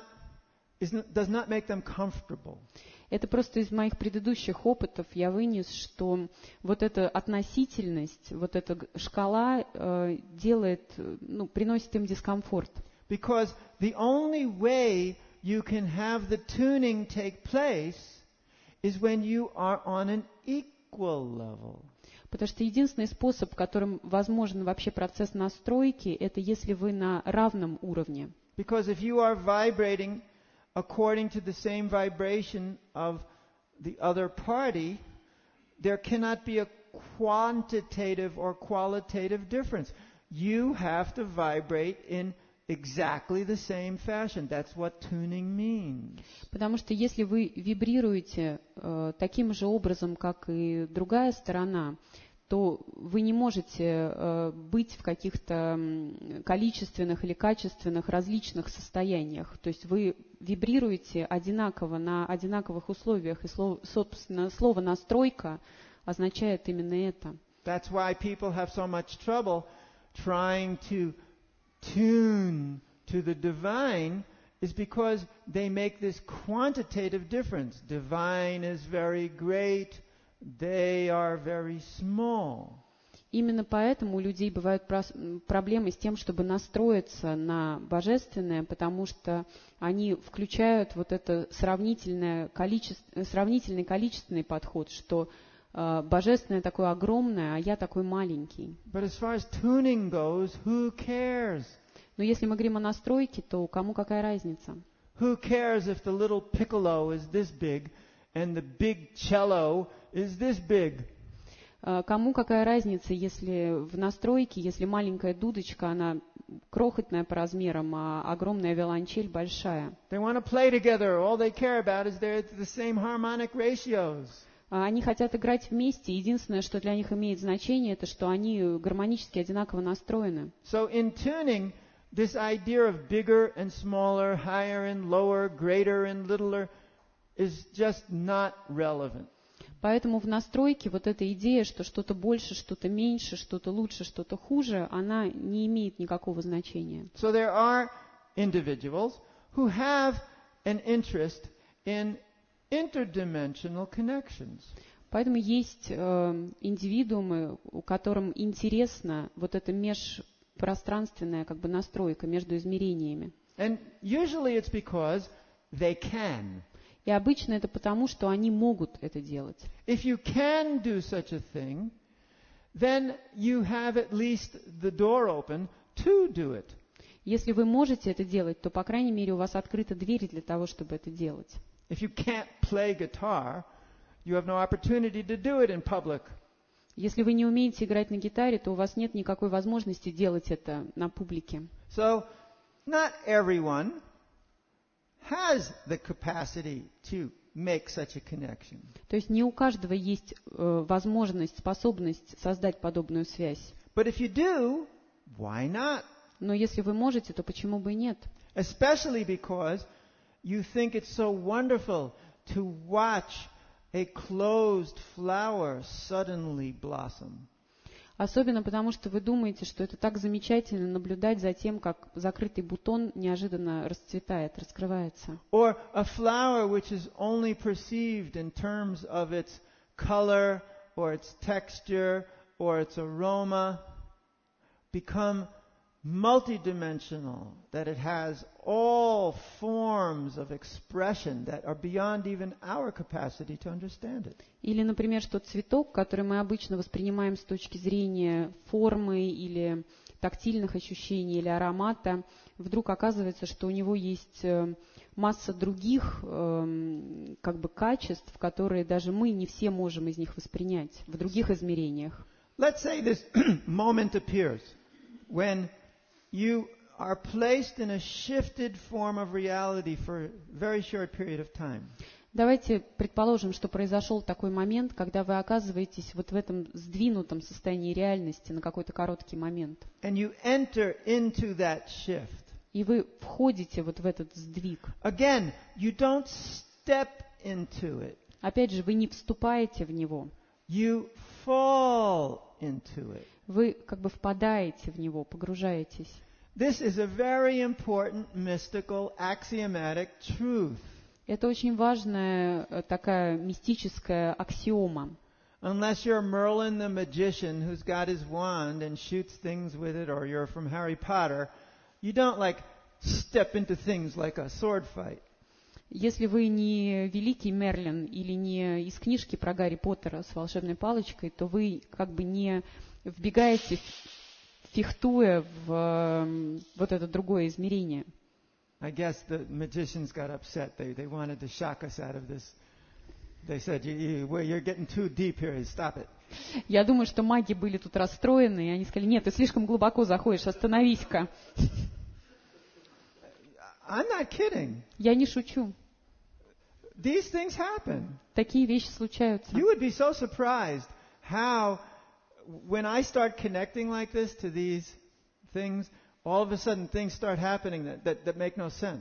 make them comfortable. Это просто из моих предыдущих опытов я вынес, что вот эта относительность, вот эта шкала делает, приносит им дискомфорт. Because the only way you can have the tuning take place is when you are on an equal level. Потому что единственный способ, которым возможен вообще процесс настройки, это если вы на равном уровне. Because if you are vibrating according to the same vibration of the other party, there cannot be a quantitative or qualitative difference. You have to vibrate in exactly the same fashion. That's what tuning means. Потому что если вы вибрируете таким же образом, как и другая сторона, то вы не можете быть в каких-то количественных или качественных различных состояниях. То есть вы вибрируете одинаково на одинаковых условиях, и собственно, слово «настройка» означает именно это. That's why people have so much trouble trying to tune to the divine, is because they make this quantitative difference. Divine is very great, they are very small. Именно поэтому у людей бывают проблемы с тем, чтобы настроиться на божественное, потому что они включают вот это сравнительный количественный подход, что божественное такое огромное, а я такой маленький. But as far as tuning goes, who cares? Но если мы говорим о настройке, то кому какая разница? Who cares if the little piccolo is this big and the big cello is this big? Кому какая разница, если в настройке, если маленькая дудочка, она крохотная по размерам, а огромная виолончель большая? They want to play together. All they care about is they're the same harmonic ratios. Они хотят играть вместе. Единственное, что для них имеет значение, это что они гармонически одинаково настроены. So in tuning, this idea of bigger and smaller, higher and lower, greater and littler is just not relevant. Поэтому в настройке вот эта идея, что что-то больше, что-то меньше, что-то лучше, что-то хуже, она не имеет никакого значения. So there are individuals who have an interest in interdimensional connections. Поэтому есть индивидуумы, у которым интересна вот эта межпространственная как бы настройка между измерениями. And usually it's because they can. И обычно это потому, что они могут это делать. If you can do such a thing, then you have at least the door open to do it. Если вы можете это делать, то, по крайней мере, у вас открыты двери для того, чтобы это делать. If you can't play guitar, you have no opportunity to do it in public. Если вы не умеете играть на гитаре, то у вас нет никакой возможности делать это на публике. So, not everyone has the capacity to make such a connection. То есть не у каждого есть возможность, способность создать подобную связь. But if you do, why not? Но если вы можете, то почему бы и нет? Especially because you think it's so wonderful to watch a closed flower suddenly blossom. Особенно потому, что вы думаете, что это так замечательно наблюдать за тем, как закрытый бутон неожиданно расцветает, раскрывается. Or a flower which is only perceived in terms of its color or its texture or its aroma become multidimensional, that it has all forms of expression that are beyond even our capacity to understand it. Или, например, что цветок, который мы обычно воспринимаем с точки зрения формы или тактильных ощущений или аромата, вдруг оказывается, что у него есть масса других как бы качеств, которые даже мы не все можем из них воспринять в других измерениях. Let's say this moment appears when you are placed in a shifted form of reality for a very short period of time. Давайте предположим, что произошел такой момент, когда вы оказываетесь вот в этом сдвинутом состоянии реальности на какой-то короткий момент. And you enter into that shift. И вы входите вот в этот сдвиг. Again, you don't step into it. Опять же, вы не вступаете в него. You fall into it. Вы как бы впадаете в него, погружаетесь. This is a very important mystical axiomatic truth. Это очень важная такая мистическая аксиома. Unless you're Merlin the magician who's got his wand and shoots things with it, or you're from Harry Potter, you don't like step into things like a sword fight. Если вы не великий Мерлин или не из книжки про Гарри Поттера с волшебной палочкой, то вы как бы не вбегаете, фехтуя в вот это другое измерение. I guess the magicians got upset. They wanted to shock us out of this. They said, you're getting too deep here. Stop it. Я думаю, что маги были тут расстроены, и они сказали, нет, ты слишком глубоко заходишь, остановись-ка. I'm not kidding. Я не шучу. These things happen. Такие вещи случаются. You would be so surprised how when I start connecting like this to these things, all of a sudden things start happening that make no sense.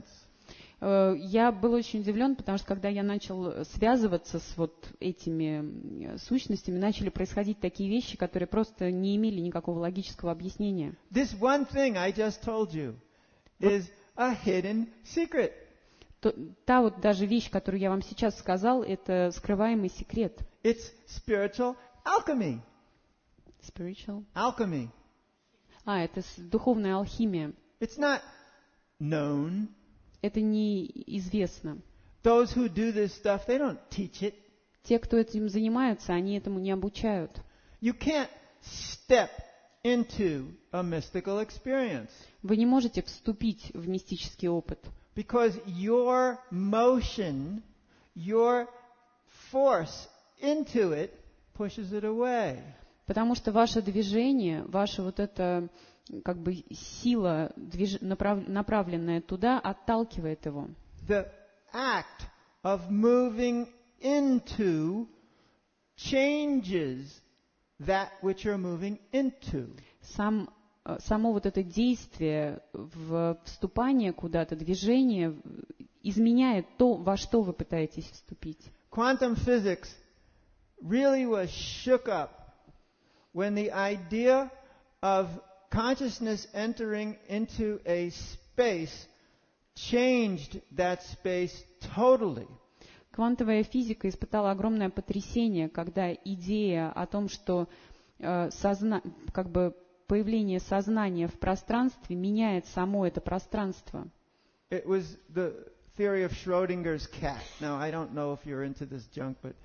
Я был очень удивлен, потому что когда я начал связываться с вот этими сущностями, начали происходить такие вещи, которые просто не имели никакого логического объяснения. This one thing I just told you is a hidden secret. Та вот даже вещь, которую я вам сейчас сказал, это скрываемый секрет. It's spiritual alchemy. Spiritual? Alchemy. Это духовная алхимия. It's not known. Это неизвестно. Those who do this stuff, they don't teach it. Те, кто этим занимаются, они этому не обучают. You can't step into a mystical experience. Вы не можете вступить в мистический опыт. Because your motion, your force into it pushes it away. Потому что ваше движение, ваша вот эта как бы сила, направленная туда, отталкивает его. The act of moving into changes that which you're moving into. Само вот это действие, вступание куда-то, движение изменяет то, во что вы пытаетесь вступить. Quantum physics really was shook up when the idea of consciousness entering into a space changed that space totally. Квантовая физика испытала огромное потрясение, когда идея о том, что как бы появление сознания в пространстве меняет само это пространство. It was the theory of Schrödinger's cat. Now, I don't know if you're into this junk, but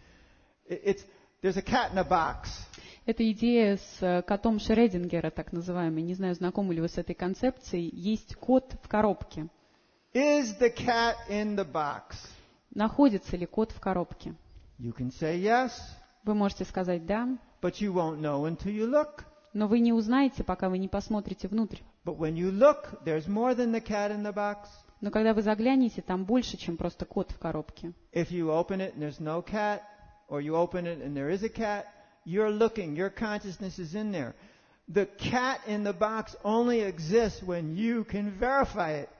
there's a cat in a box. Это идея с котом Шрёдингера, так называемый. Не знаю, знакомы ли вы с этой концепцией. Есть кот в коробке. Is the cat in the box? Находится ли кот в коробке? You can say yes. Вы можете сказать «да». But you won't know until you look. Но вы не узнаете, пока вы не посмотрите внутрь. But when you look, there's more than the cat in the box. Но когда вы заглянете, там больше, чем просто кот в коробке. If you open it and there's no cat, or you open it and there is a cat, you're looking, your consciousness is in there. The cat in the box only exists when you can verify it.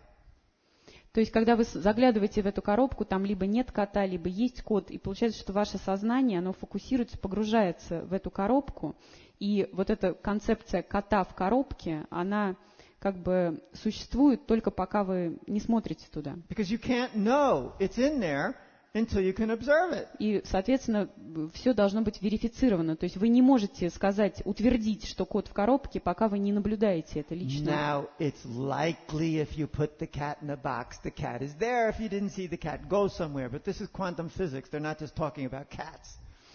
То есть, когда вы заглядываете в эту коробку, там либо нет кота, либо есть кот, и получается, что ваше сознание, оно фокусируется, погружается в эту коробку, и вот эта концепция кота в коробке, она как бы существует только пока вы не смотрите туда. Because you can't know it's in there until you can observe it. И, соответственно, все должно быть верифицировано. То есть вы не можете сказать, утвердить, что кот в коробке, пока вы не наблюдаете это лично. Now it's likely if you put the cat in a box, the cat is there. If you didn't see the cat, go somewhere. But this is quantum physics. They're not just talking about cats.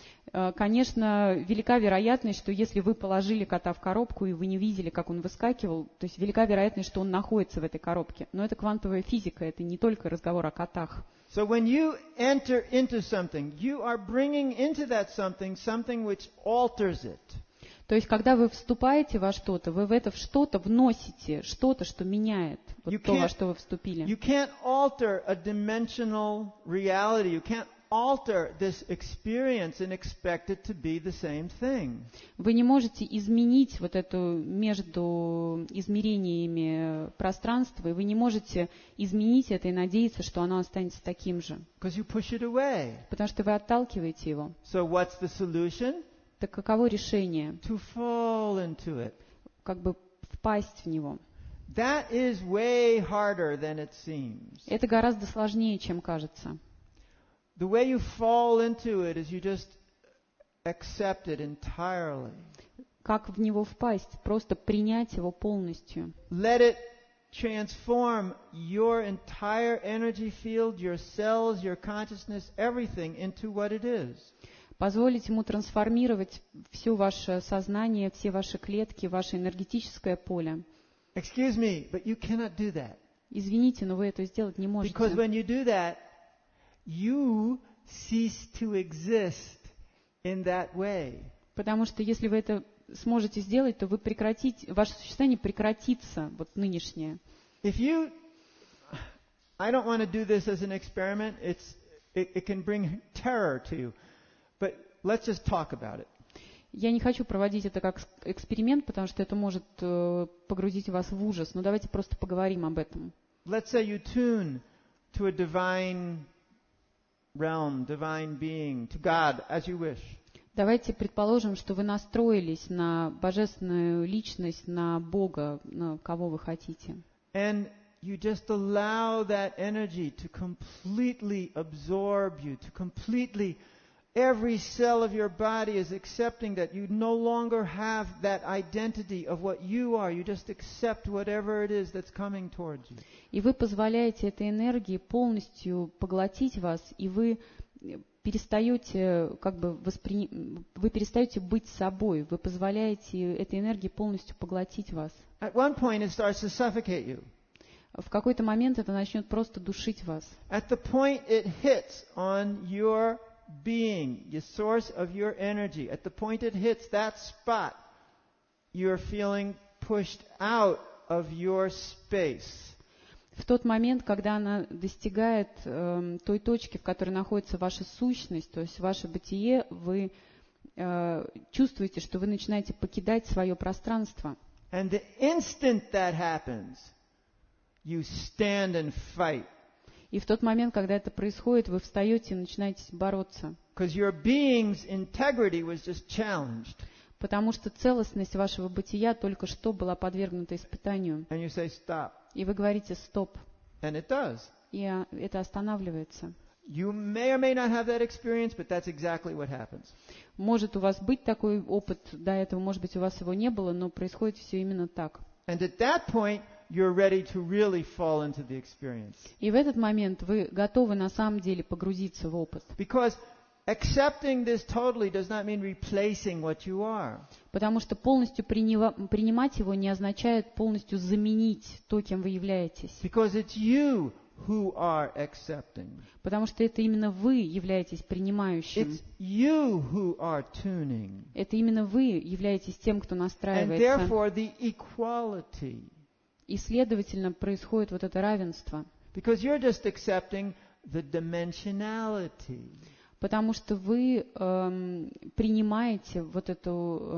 Конечно, велика вероятность, что если вы положили кота в коробку и вы не видели, как он выскакивал, то есть велика вероятность, что он находится в этой коробке. Но это квантовая физика, это не только разговор о котах. So when you enter into something, you are bringing into that something which alters it. То есть, когда вы вступаете во что-то, вы в это что-то вносите, что-то, что меняет вот то, во что вы вступили. You can't alter a dimensional reality. You can't alter this experience and expect it to be the same thing. Вы не можете изменить вот эту между измерениями пространство, и вы не можете изменить это и надеяться, что оно останется таким же. Because you push it away. Потому что вы отталкиваете его. So what's the solution? Так каково решение? To fall into it. Как бы впасть в него. That is way harder than it seems. Это гораздо сложнее, чем кажется. The way you fall into it is you just accept it entirely. Как в него впасть? Просто принять его полностью. Let it transform your entire energy field, your cells, your consciousness, everything into what it is. Позволить ему трансформировать все ваше сознание, все ваши клетки, ваше энергетическое поле. Excuse me, but you cannot do that. Извините, но вы это сделать не можете. Because when you do that, you cease to exist in that way. Потому что если вы это сможете сделать, то вы прекратите, ваше существование прекратится, вот нынешнее. If you, I don't want to do this as an experiment. It can bring terror to you. But let's just talk about it. Я не хочу проводить это как эксперимент, потому что это может погрузить вас в ужас, но давайте просто поговорим об этом. Let's say you tune to a divine realm, divine being, to God, as you wish. Давайте предположим, что вы настроились на божественную личность, на Бога, на кого вы хотите. And you just allow that energy to completely absorb you, to completely, every cell of your body is accepting that you no longer have that identity of what you are. You just accept whatever it is that's coming towards you. И вы позволяете этой энергии полностью поглотить вас, и вы перестаете, вы перестаете быть собой, вы позволяете этой энергии полностью поглотить вас. At one point it starts to suffocate you. В какой-то момент это начнет просто душить вас. At the point it hits on your being, the source of your energy, at the point it hits that spot, you're feeling pushed out of your space. В тот момент, когда она достигает той точки, в которой находится ваша сущность, то есть ваше бытие, вы чувствуете, что вы начинаете покидать свое пространство. And the instant that happens, you stand and fight. И в тот момент, когда это происходит, вы встаете и начинаете бороться. Because your being's integrity was just challenged. Потому что целостность вашего бытия только что была подвергнута испытанию. And you say, stop. И вы говорите «стоп». And it does. И это останавливается. You may or may not have that experience, but that's exactly what happens. Может у вас быть такой опыт до этого, может быть у вас его не было, но происходит все именно так. And at that point, you're ready to really fall into the experience. И в этот момент вы готовы на самом деле погрузиться в опыт. Because accepting this totally does not mean replacing what you are. Потому что полностью принимать его не означает полностью заменить то, кем вы являетесь. Because it's you who are accepting. Потому что это именно вы являетесь принимающим. It's you who are tuning. Это именно вы являетесь тем, кто And настраивается. therefore the equality. И, следовательно, происходит вот это равенство. Because you're just accepting the dimensionality. Потому что вы принимаете вот это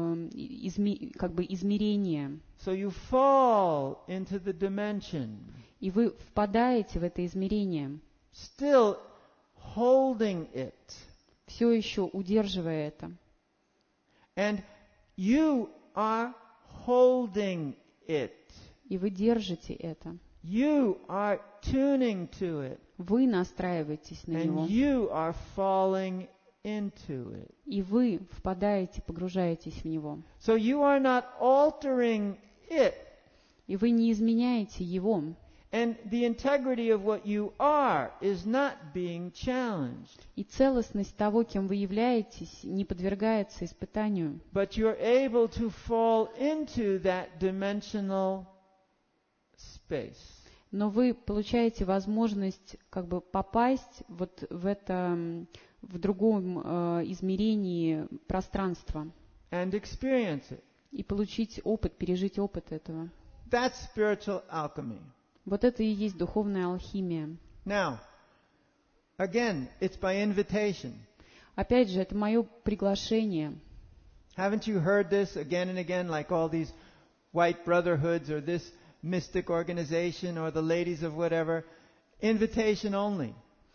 измерение. So you fall into the dimension. И вы впадаете в это измерение, Still holding it. все еще удерживая это. And you are holding it. И вы держите это. You are tuning to it. Вы настраиваетесь на него. And you are falling into it. И вы впадаете, погружаетесь в него. So you are not altering it. И вы не изменяете его. And the integrity of what you are is not being challenged. И целостность того, кем вы являетесь, не подвергается испытанию. But you're able to fall into that dimensional space. Но вы получаете возможность попасть вот в это, в другом измерении пространства. And experience it. И получить опыт, пережить опыт этого. That's spiritual alchemy. Вот это и есть духовная алхимия. Now, again, it's by invitation. Опять же, это мое приглашение. Haven't you heard this again and again, like all these white brotherhoods or this mystic organization or the ladies of whatever? Invitation only.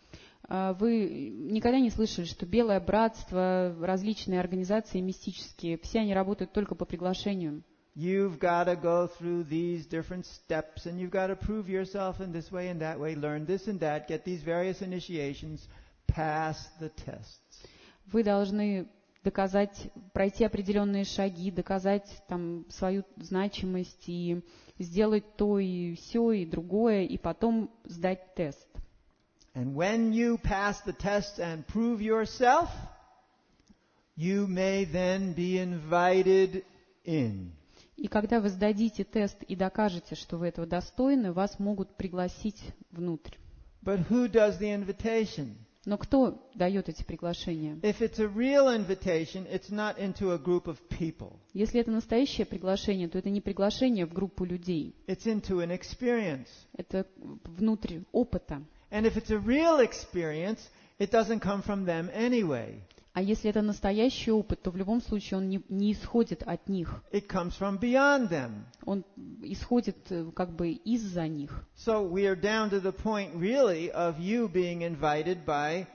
Вы никогда не слышали, что Белое Братство, различные организации мистические, все они работают только по приглашению? You've got to go through these different steps, and you've got to prove yourself in this way and that way, learn this and that, get these various initiations, pass the tests. Вы должны доказать, пройти определенные шаги, доказать там свою значимость и сделать то и сё и другое, и потом сдать тест. And when you pass the tests and prove yourself, you may then be invited in. И когда вы сдадите тест и докажете, что вы этого достойны, вас могут пригласить внутрь. But who does the invitation? Но кто дает эти приглашения? If it's a real invitation, it's not into a group of people. Если это настоящее приглашение, то это не приглашение в группу людей. It's into an experience. Это внутрь опыта. And if it's a real experience, it doesn't come from them anyway. А если это настоящий опыт, то в любом случае он не исходит от них. It comes from beyond them. Он исходит как бы из-за них. So we are down to the point really of you being invited by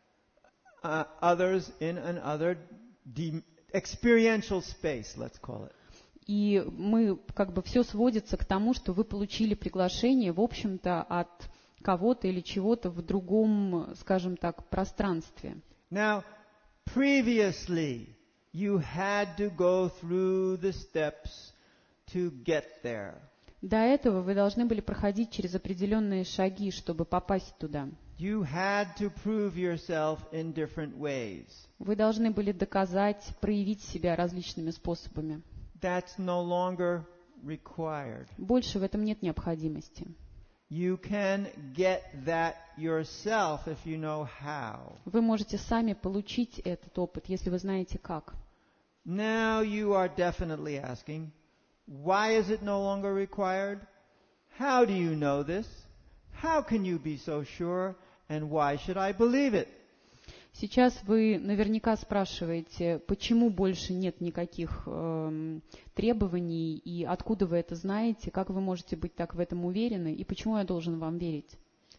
others in another experiential space, let's call it. И мы как бы все сводится к тому, что вы получили приглашение, в общем-то, от кого-то или чего-то в другом, скажем так, пространстве. Now, previously, you had to go through the steps to get there. До этого вы должны были проходить через определенные шаги, чтобы попасть туда. You had to prove yourself in different ways. Вы должны были доказать, проявить себя различными способами. That's no longer required. Больше в этом нет необходимости. You can get that yourself if you know how. Вы можете сами получить этот опыт, если вы знаете как. Now you are definitely asking, why is it no longer required? How do you know this? How can you be so sure? And why should I believe it? Сейчас вы наверняка спрашиваете, почему больше нет никаких требований, и откуда вы это знаете, как вы можете быть так в этом уверены, и почему я должен вам верить?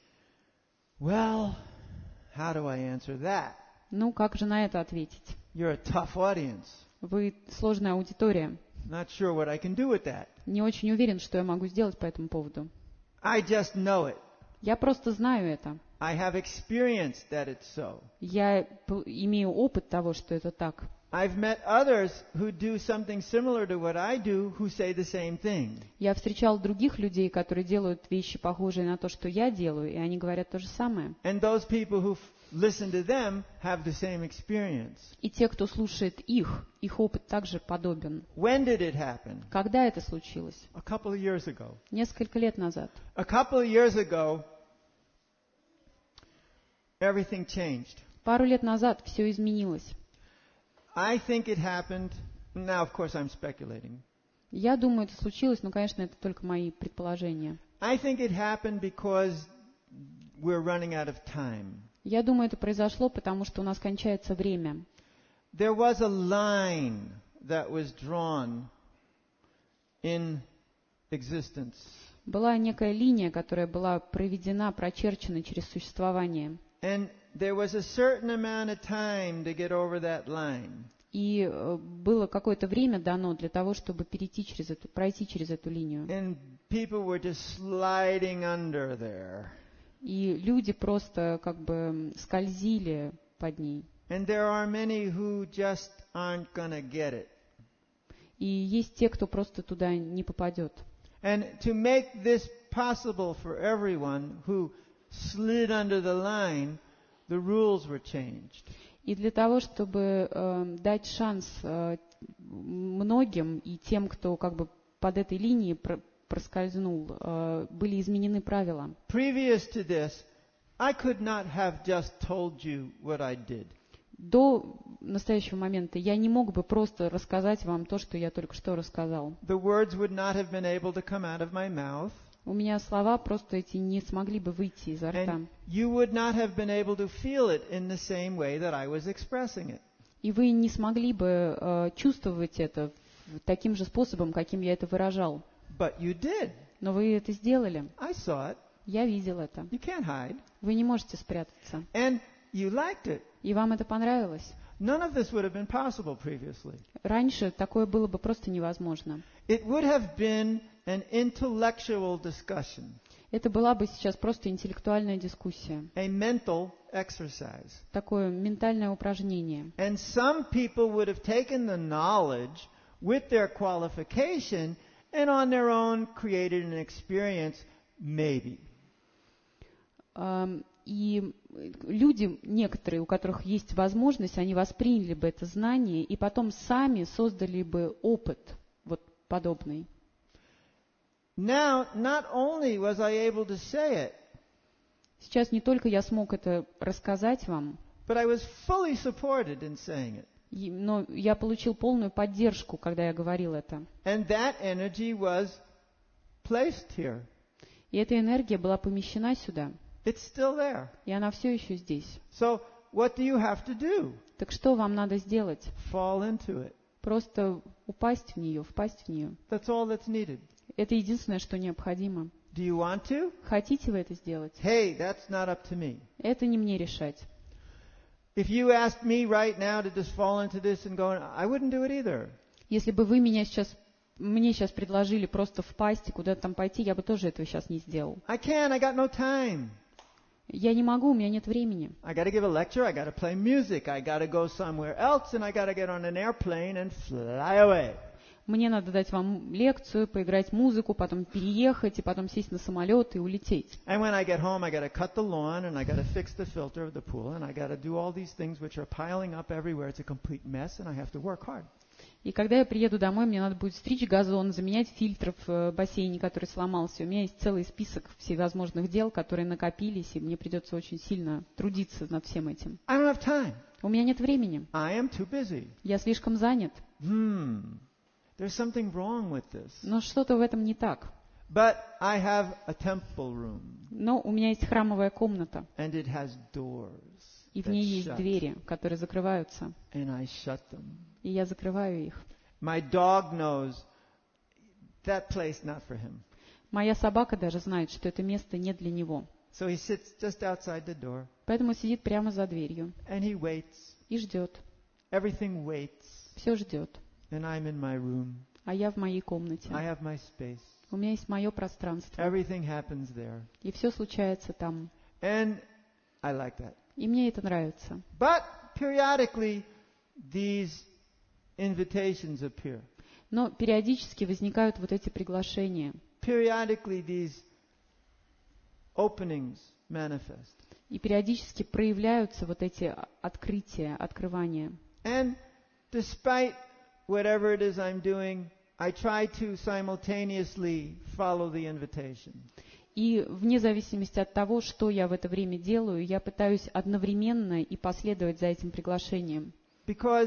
Well, how do I answer that? Ну, как же на это ответить? You're a tough audience. Вы сложная аудитория. Not sure what I can do with that. Не очень уверен, что я могу сделать по этому поводу. I just know it. Я просто знаю это. I have experienced that it's so. Я имею опыт того, что это так. I've met others who do something similar to what I do who say the same thing. Я встречал других людей, которые делают вещи, похожие на то, что я делаю, и они говорят то же самое. And those people who listen to them have the same experience. И те, кто слушает их опыт также подобен. When did it happen? Когда это случилось? A couple of years ago. Несколько лет назад. A couple of years ago, everything changed. Пару лет назад все изменилось. I think it happened. Now, of course, I'm speculating. Я думаю, это случилось, но, конечно, это только мои предположения. I think it happened because we're running out of time. Я думаю, это произошло, потому что у нас кончается время. There was a line that was drawn in existence. Была некая линия, которая была проведена, прочерчена через существование. And there was a certain amount of time to get over that line. И было какое-то время дано для того, чтобы пройти через эту линию. And people were just sliding under there. И люди просто как бы скользили под ней. And there are many who just aren't gonna get it. И есть те, кто просто туда не попадет. And to make this possible for everyone who slid under the line, the rules were changed. И для того, чтобы дать шанс многим и тем, кто как бы под этой линией проскользнул, были изменены правила. Previous to this, I could not have just told you what I did. До настоящего момента я не мог бы просто рассказать вам то, что я только что рассказал. The words would not have been able to come out of my mouth. У меня слова просто эти не смогли бы выйти изо рта. And you would not have been able to feel it in the same way that I was expressing it. И вы не смогли бы чувствовать это таким же способом, каким я это выражал. But you did. Но вы это сделали. I saw it. Я видел это. You can't hide. Вы не можете спрятаться. And you liked it. И вам это понравилось. None of this would have been possible previously. Раньше такое было бы просто невозможно. It would have been an intellectual discussion, Это была бы сейчас просто интеллектуальная дискуссия. a mental exercise. Такое ментальное упражнение. And some people would have taken the knowledge with their qualification and on their own created an experience, maybe. И люди, некоторые, у которых есть возможность, они восприняли бы это знание и потом сами создали бы опыт вот подобный. Now, not only was I able to say it, Сейчас не только я смог это рассказать вам, but I was fully supported in saying it. но я получил полную поддержку, когда я говорил это. And that energy was placed here. И эта энергия была помещена сюда. It's still there. И она все еще здесь. So, what do you have to do? Так что вам надо сделать? Fall into it. Просто упасть в нее, впасть в нее. That's all that's needed. Это единственное, что необходимо. Do you want to? Хотите вы это сделать? Hey, that's not up to me. Это не мне решать. If you asked me right now to just fall into this and go, I wouldn't do it either. Если бы вы мне сейчас предложили просто впасть и куда-то там пойти, я бы тоже этого сейчас не сделал. I can't. I got no time. Я не могу, у меня нет времени. I got to give a lecture. I got to play music. I got to go somewhere else, and I got to get on an airplane and fly away. Мне надо дать вам лекцию, поиграть музыку, потом переехать, и потом сесть на самолет и улететь. And when I get home, I got to cut the lawn, and I got to fix the filter of the pool, and I got to do all these things which are piling up everywhere. It's a complete mess, and I have to work hard. И когда я приеду домой, мне надо будет стричь газон, заменять фильтр в бассейне, который сломался. У меня есть целый список всевозможных дел, которые накопились, и мне придется очень сильно трудиться над всем этим. I don't have time. У меня нет времени. I am too busy. Я слишком занят. There's something wrong with this. Но что-то в этом не так. But I have a temple room, Но у меня есть храмовая комната, and it has doors и в that ней есть shut, двери, которые закрываются. and I shut them. И я закрываю их. My dog knows that place not for him. Моя собака даже знает, что это место не для него. So he sits just outside the door, Поэтому сидит прямо за дверью and he waits. и ждет. Everything waits, Все ждет. and I'm in my room. А я в моей комнате. I have my space. У меня есть мое пространство. Everything happens there. И все случается там. And I like that. И мне это нравится. But periodically, these invitations appear. Но периодически возникают вот эти приглашения. Periodically, these openings manifest. И периодически проявляются вот эти открытия, открывания. And despite whatever it is I'm doing, I try to simultaneously follow the invitation. И вне зависимости от того, что я в это время делаю, я пытаюсь одновременно и последовать за этим приглашением. Because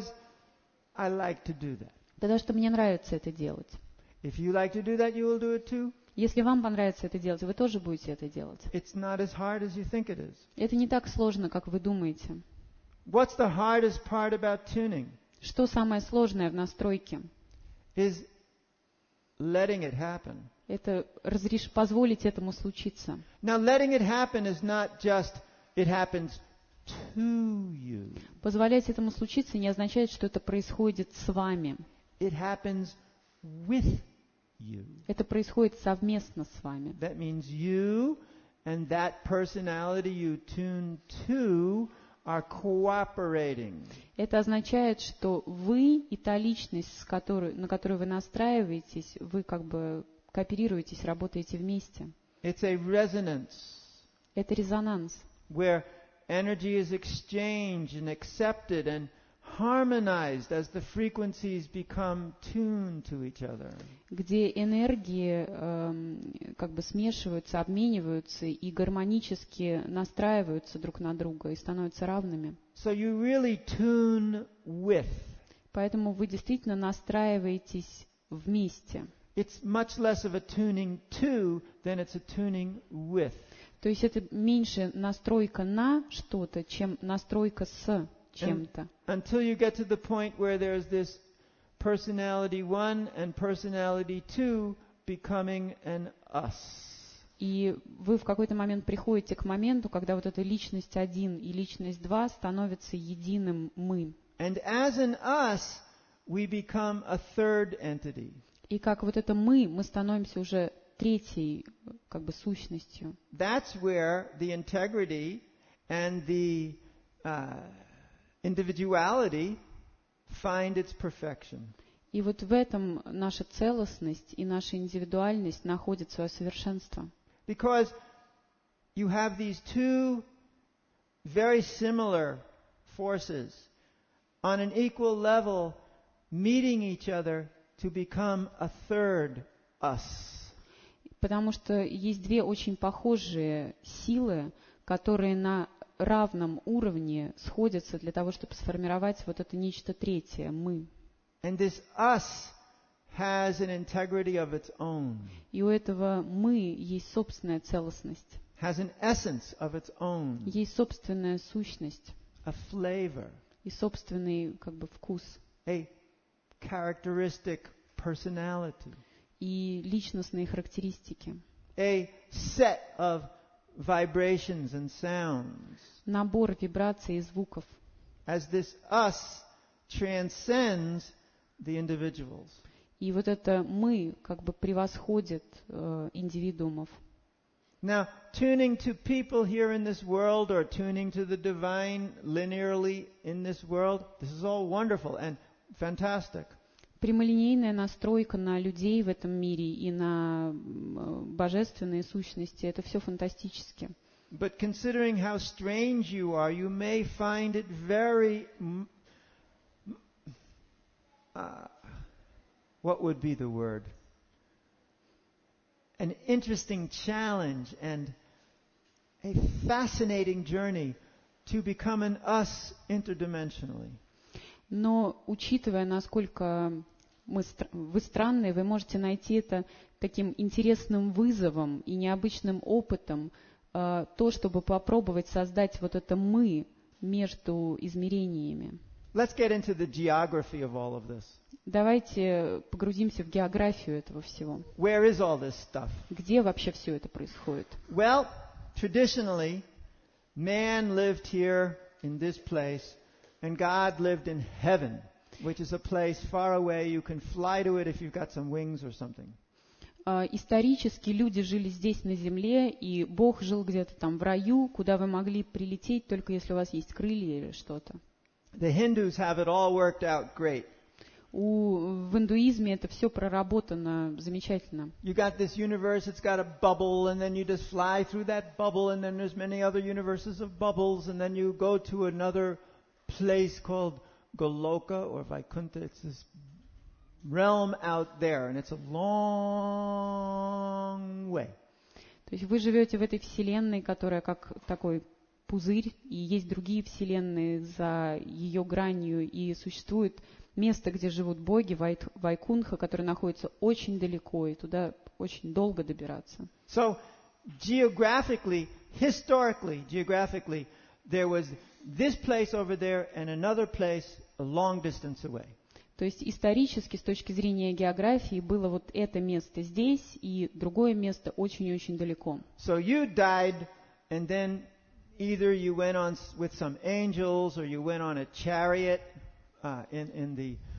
I like to do that. Потому что мне нравится это делать. If you like to do that, you will do it too. Если вам понравится это делать, вы тоже будете это делать. It's not as hard as you think it is. Это не так сложно, как вы думаете. What's the hardest part about tuning? Что самое сложное в настройке? Is letting it happen. Это позволить этому случиться. Now, letting it happen is not just it happens to you. Позволять этому случиться не означает, что это происходит с вами. It happens with you. Это происходит совместно с вами. That means you and that personality you tune to are cooperating. Это означает, что вы и та личность, на которую вы настраиваетесь, вы как бы кооперируетесь, работаете вместе. It's a resonance Это резонанс, where energy is exchanged and accepted and harmonized as the frequencies become tuned to each other. где энергии как бы смешиваются, обмениваются и гармонически настраиваются друг на друга и становятся равными. So you really tune with. Поэтому вы действительно настраиваетесь вместе. It's much less of a tuning to than it's a tuning with. То есть это меньше настройка на что-то, чем настройка с чем-то. Until you get to the point where there's this personality one and personality two becoming an us. И вы в какой-то момент приходите к моменту, когда вот эта личность 1 и личность 2 становятся единым мы. And as an us, we become a third entity. И как вот это мы становимся уже третьей как бы сущностью. That's where the integrity and the individuality find its perfection. И вот в этом наша целостность и наша индивидуальность находят свое совершенство. Because you have these two very similar forces on an equal level meeting each other to become a third us. Потому что есть две очень похожие силы, которые на равном уровне сходятся для того, чтобы сформировать вот это нечто третье, мы. And this us has an integrity of its own, И у этого мы есть собственная целостность, has an essence of its own, есть собственная сущность, a flavor. и собственный как бы вкус, a characteristic personality, и личностные характеристики, a set of vibrations and sounds. набор вибраций и звуков. As this us transcends the individuals. И вот это «мы» как бы превосходит индивидуумов. Now, tuning to people here in this world or tuning to the divine linearly in this world, this is all wonderful and fantastic. Прямолинейная настройка на людей в этом мире и на божественные сущности — это все фантастически. But considering how strange you are, you may find it very... what would be the word? An interesting challenge and a fascinating journey to become an us interdimensionally. Но, учитывая, насколько вы странные, вы можете найти это таким интересным вызовом и необычным опытом, то, чтобы попробовать создать вот это «мы» между измерениями. Let's get into the geography of all of this. Давайте погрузимся в географию этого всего. Where is all this stuff? Где вообще все это происходит? Well, traditionally, man lived here in this place, and God lived in heaven, which is a place far away. You can fly to it if you've got some wings or something. Исторически люди жили здесь на земле, и Бог жил где-то там в раю, куда вы могли прилететь, только если у вас есть крылья или что-то. The Hindus have it all worked out great. В индуизме это все проработано замечательно. You got this universe, it's got a bubble, and then you just fly through that bubble, and then there's many other universes of bubbles, and then you go to another place called Goloka or Vaikuntha. It's this realm out there, and it's a long way. То есть вы живете в этой вселенной, которая как такой пузырь, и есть другие вселенные за ее гранью, и существует место, где живут боги, Вайкунха, который находится очень далеко, и туда очень долго добираться. So, geographically, historically, there was this place over there and another place a long distance away. То есть исторически, с точки зрения географии, было вот это место здесь и другое место очень-очень далеко. So you died, and then either you went on with some angels, or you went on a chariot in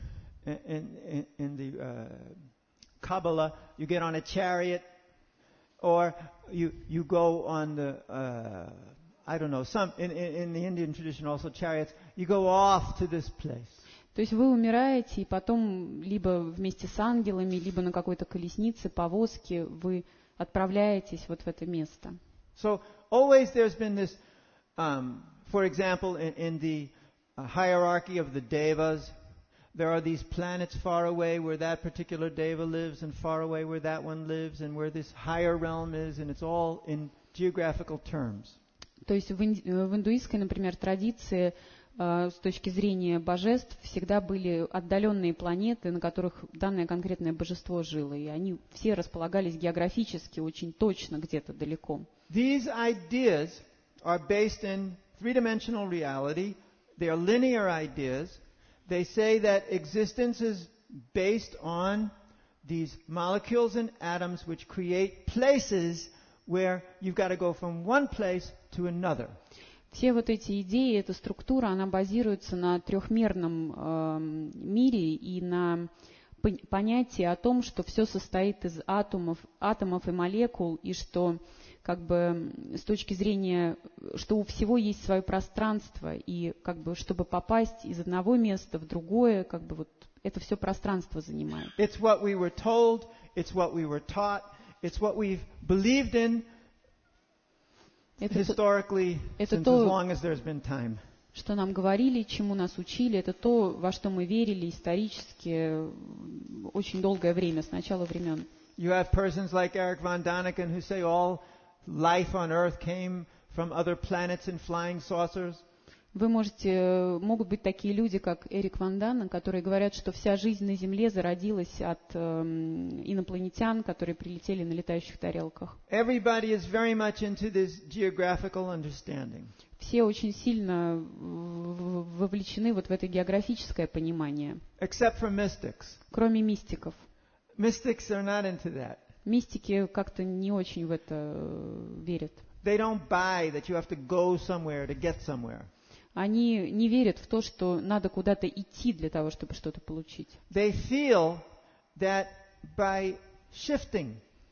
the Kabbalah. You get on a chariot, or you go on the I don't know, some in the Indian tradition also chariots. You go off to this place. То есть вы умираете, и потом либо вместе с ангелами, либо на какой-то колеснице, повозке вы отправляетесь вот в это место. So always there's been this, for example, in the hierarchy of the devas, there are these planets far away where that particular deva lives, and far away where that one lives, and where this higher realm is, and it's all in geographical terms. То есть в индуистской, например, традиции с точки зрения божеств всегда были отдаленные планеты, на которых данное конкретное божество жило, и они все располагались географически очень точно где-то далеко. These ideas are based in three-dimensional reality. They are linear ideas. They say that existence is based on these molecules and atoms which create places where you've got to go from one place to another. Все вот эти идеи, эта структура, она базируется на трехмерном мире и на понятии о том, что все состоит из атомов и молекул, и что как бы с точки зрения, что у всего есть свое пространство, и как бы чтобы попасть из одного места в другое, как бы вот это все пространство занимает. It's what we were told, it's what we were taught, it's what we've believed in historically since as long as there's been time. Что нам говорили, чему нас учили, это то, во что мы верили исторически очень долгое время, с начала времен. You have persons like Eric von Daniken who say all life on Earth came from other planets in flying saucers. Могут быть такие люди, как Эрик Ван Данен, которые говорят, что вся жизнь на Земле зародилась от инопланетян, которые прилетели на летающих тарелках. Everybody is very much into this geographical understanding. все очень сильно вовлечены вот в это географическое понимание, except for mystics. кроме мистиков. Mystics are not into that. Мистики как-то не очень в это верят. They don't buy that you have to go somewhere to get somewhere. Они не верят в то, что надо куда-то идти для того, чтобы что-то получить. They feel that by shifting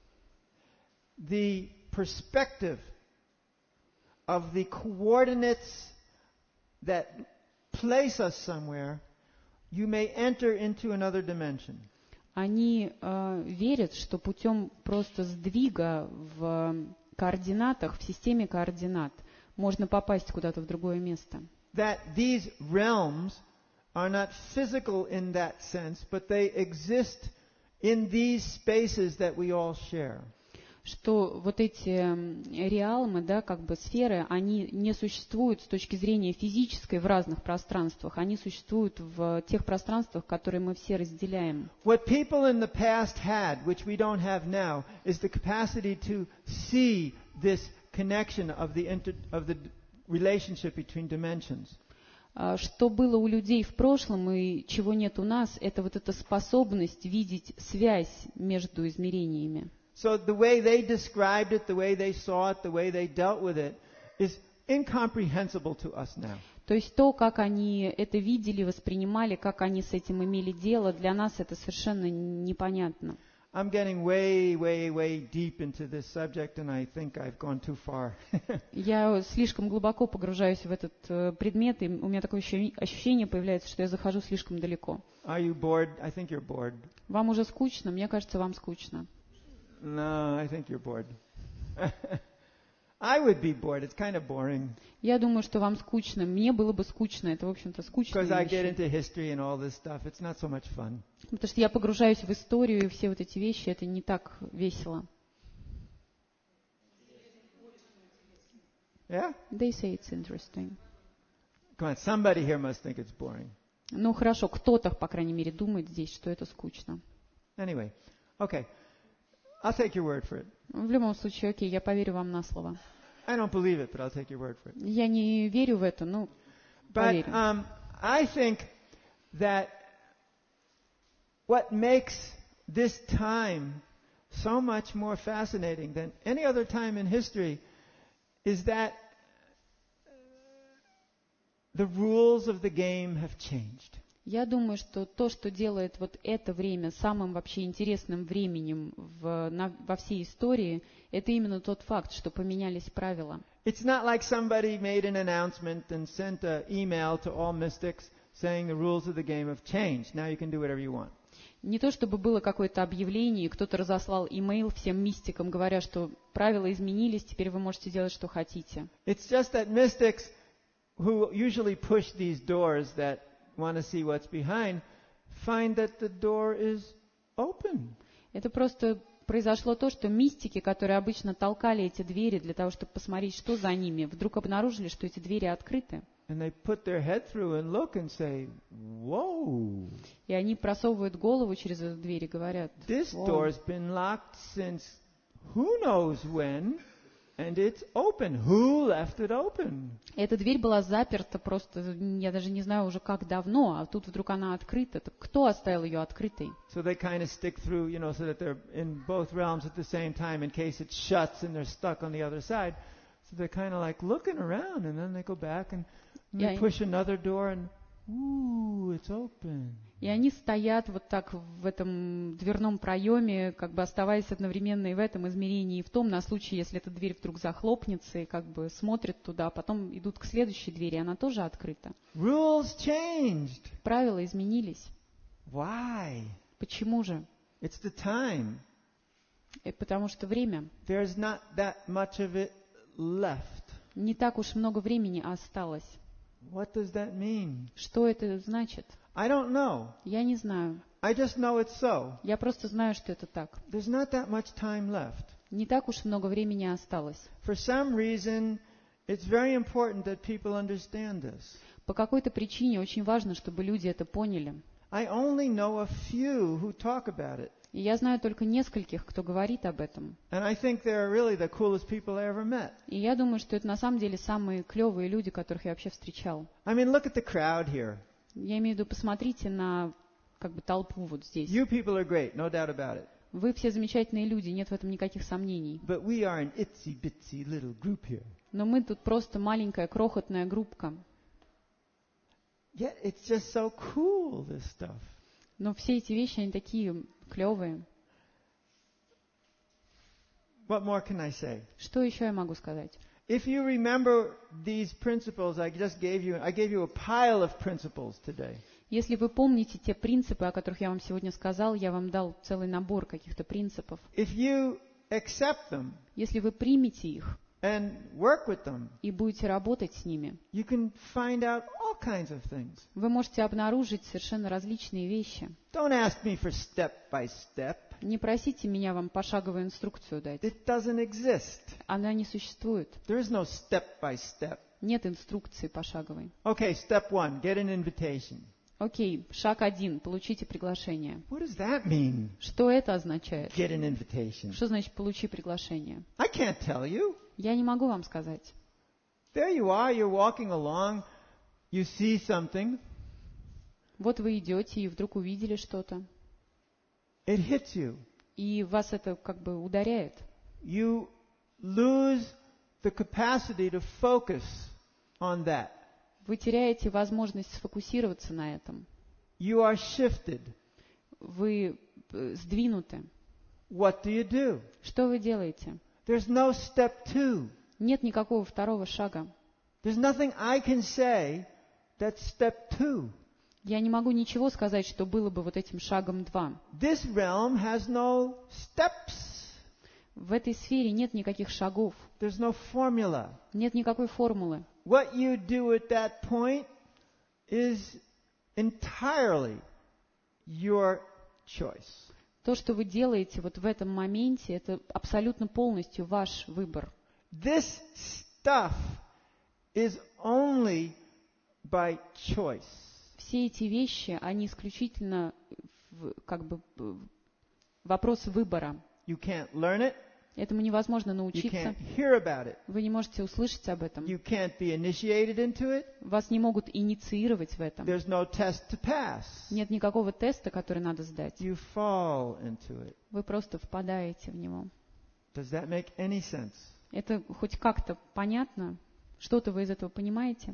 the perspective of the coordinates that place us somewhere, you may enter into another dimension. Они верят, что путем просто сдвига в координатах, в системе координат, можно попасть куда-то в другое место. That these realms are not physical in that sense, but they exist in these spaces that we all share. Что вот эти реалмы, да, как бы сферы, они не существуют с точки зрения физической в разных пространствах, они существуют в тех пространствах, которые мы все разделяем. What people in the past had, which we don't have now, is the capacity to see this connection of the relationship between dimensions. Что было у людей в прошлом и чего нет у нас, это вот эта способность видеть связь между измерениями. So the way they described it, the way they saw it, the way they dealt with it is incomprehensible to us now. То есть то, как они это видели, воспринимали, как они с этим имели дело, для нас это совершенно непонятно. I'm getting way deep into this subject, and I think I've gone too far. Я слишком глубоко погружаюсь в этот предмет, и у меня такое ощущение появляется, что я захожу слишком далеко. Are you bored? I think you're bored. Вам уже скучно? Мне кажется, вам скучно. No, I think you're bored. I would be bored. It's kind of boring. Я думаю, что вам скучно. Мне было бы скучно. Это, в общем-то, скучно. Because I get into history and all this stuff. It's not so much fun. Потому что я погружаюсь в историю, и все вот эти вещи, это не так весело. Yeah? They say it's interesting. Come on, somebody here must think it's boring. Ну, хорошо, кто-то, по крайней мере, думает здесь, что это скучно. Anyway, okay. I'll take your word for it. В любом случае, окей, я поверю вам на слово. I don't believe it, but I'll take your word for it. Я не верю в это, но But поверю. I think that what makes this time so much more fascinating than any other time in history is that the rules of the game have changed. Я думаю, что то, что делает вот это время самым вообще интересным временем во всей истории, это именно тот факт, что поменялись правила. It's not like somebody made an announcement and sent an email to all mystics saying the rules of the game have changed. Now you can do whatever you want. Не то чтобы было какое-то объявление, и кто-то разослал имейл всем мистикам, говоря, что правила изменились, теперь вы можете делать, что хотите. It's just that mystics who usually push these doors that want to see what's behind find that the door is open. Это просто произошло то, что мистики, которые обычно толкали эти двери для того, чтобы посмотреть, что за ними, вдруг обнаружили, что эти двери открыты. And they put their head through and look and say, "Whoa! И они просовывают голову через эту дверь и говорят: This «Вау, door's been locked since who knows when, and it's open. Who left it open?" эта дверь была заперта просто, я даже не знаю уже как давно, а тут вдруг она открыта. Так кто оставил ее открытой? So they kind of stick through, so that they're in both realms at the same time in case it shuts and they're stuck on the other side. So they're kind of like looking around, and then they go back and they push another door, and ooh, it's open. И они стоят вот так в этом дверном проеме, как бы оставаясь одновременно и в этом измерении, и в том, на случай, если эта дверь вдруг захлопнется, и как бы смотрят туда, а потом идут к следующей двери, она тоже открыта. Rules changed. Правила изменились. Why? Почему же? It's the time. Потому что время. There's not that much of it left. Не так уж много времени осталось. What does that mean? Что это значит? I don't know. Я не знаю. I just know it's so. Я просто знаю, что это так. There's not that much time left. Не так уж много времени осталось. For some reason, it's very important that people understand this. По какой-то причине очень важно, чтобы люди это поняли. I only know a few who talk about it. И я знаю только нескольких, кто говорит об этом. And I think they're really the coolest people I ever met. И я думаю, что это на самом деле самые клевые люди, которых я вообще встречал. I mean, look at the crowd here. Я имею в виду, посмотрите на как бы толпу вот здесь. You people are great, no doubt about it. Вы все замечательные люди, нет в этом никаких сомнений. But we are an itsy-bitsy little group here. Но мы тут просто маленькая, крохотная группка. Yet it's just so cool, this stuff. Но все эти вещи, они такие клевые. What more can I say? Что еще я могу сказать? If you remember these principles I gave you a pile of principles today. Если вы помните те принципы, о которых я вам сегодня сказал, я вам дал целый набор каких-то принципов. If you accept them Если вы примете их and work with them, и будете работать с ними, you can find out all kinds of things. вы можете обнаружить совершенно различные вещи. Don't ask me for step by step. Не просите меня вам пошаговую инструкцию дать. It doesn't exist. Она не существует. There is no step by step. Нет инструкции пошаговой. Okay, step 1, get an invitation. Окей, шаг 1. Получите приглашение. What does that mean? Что это означает? Get an invitation. Что значит «получи приглашение»? I can't tell you. Я не могу вам сказать. There you are, you're walking along, you see something, Вот вы идете и вдруг увидели что-то, it hits you. и вас это как бы ударяет. You lose the capacity to focus on that. Вы теряете возможность сфокусироваться на этом. You are shifted. Вы сдвинуты. What do? Что вы делаете? There's no step 2. Нет никакого второго шага. There's nothing I can say that's step 2. Я не могу ничего сказать, что было бы вот этим шагом 2. This realm has no steps. В этой сфере нет никаких шагов, There's no formula. нет никакой формулы. What you do at that point is entirely your choice. То, что вы делаете вот в этом моменте, это абсолютно полностью ваш выбор. This stuff is only by choice. Все эти вещи, они исключительно как бы вопрос выбора. You can't learn it. Этому невозможно You научиться. can't hear about it. Вы не можете услышать об этом. You can't be initiated into it. Вас не могут инициировать в этом. There's no test to pass. Нет никакого теста, который надо сдать. You fall into it. Вы просто впадаете в него. Does that make any sense? Это хоть как-то понятно? Что-то вы из этого понимаете?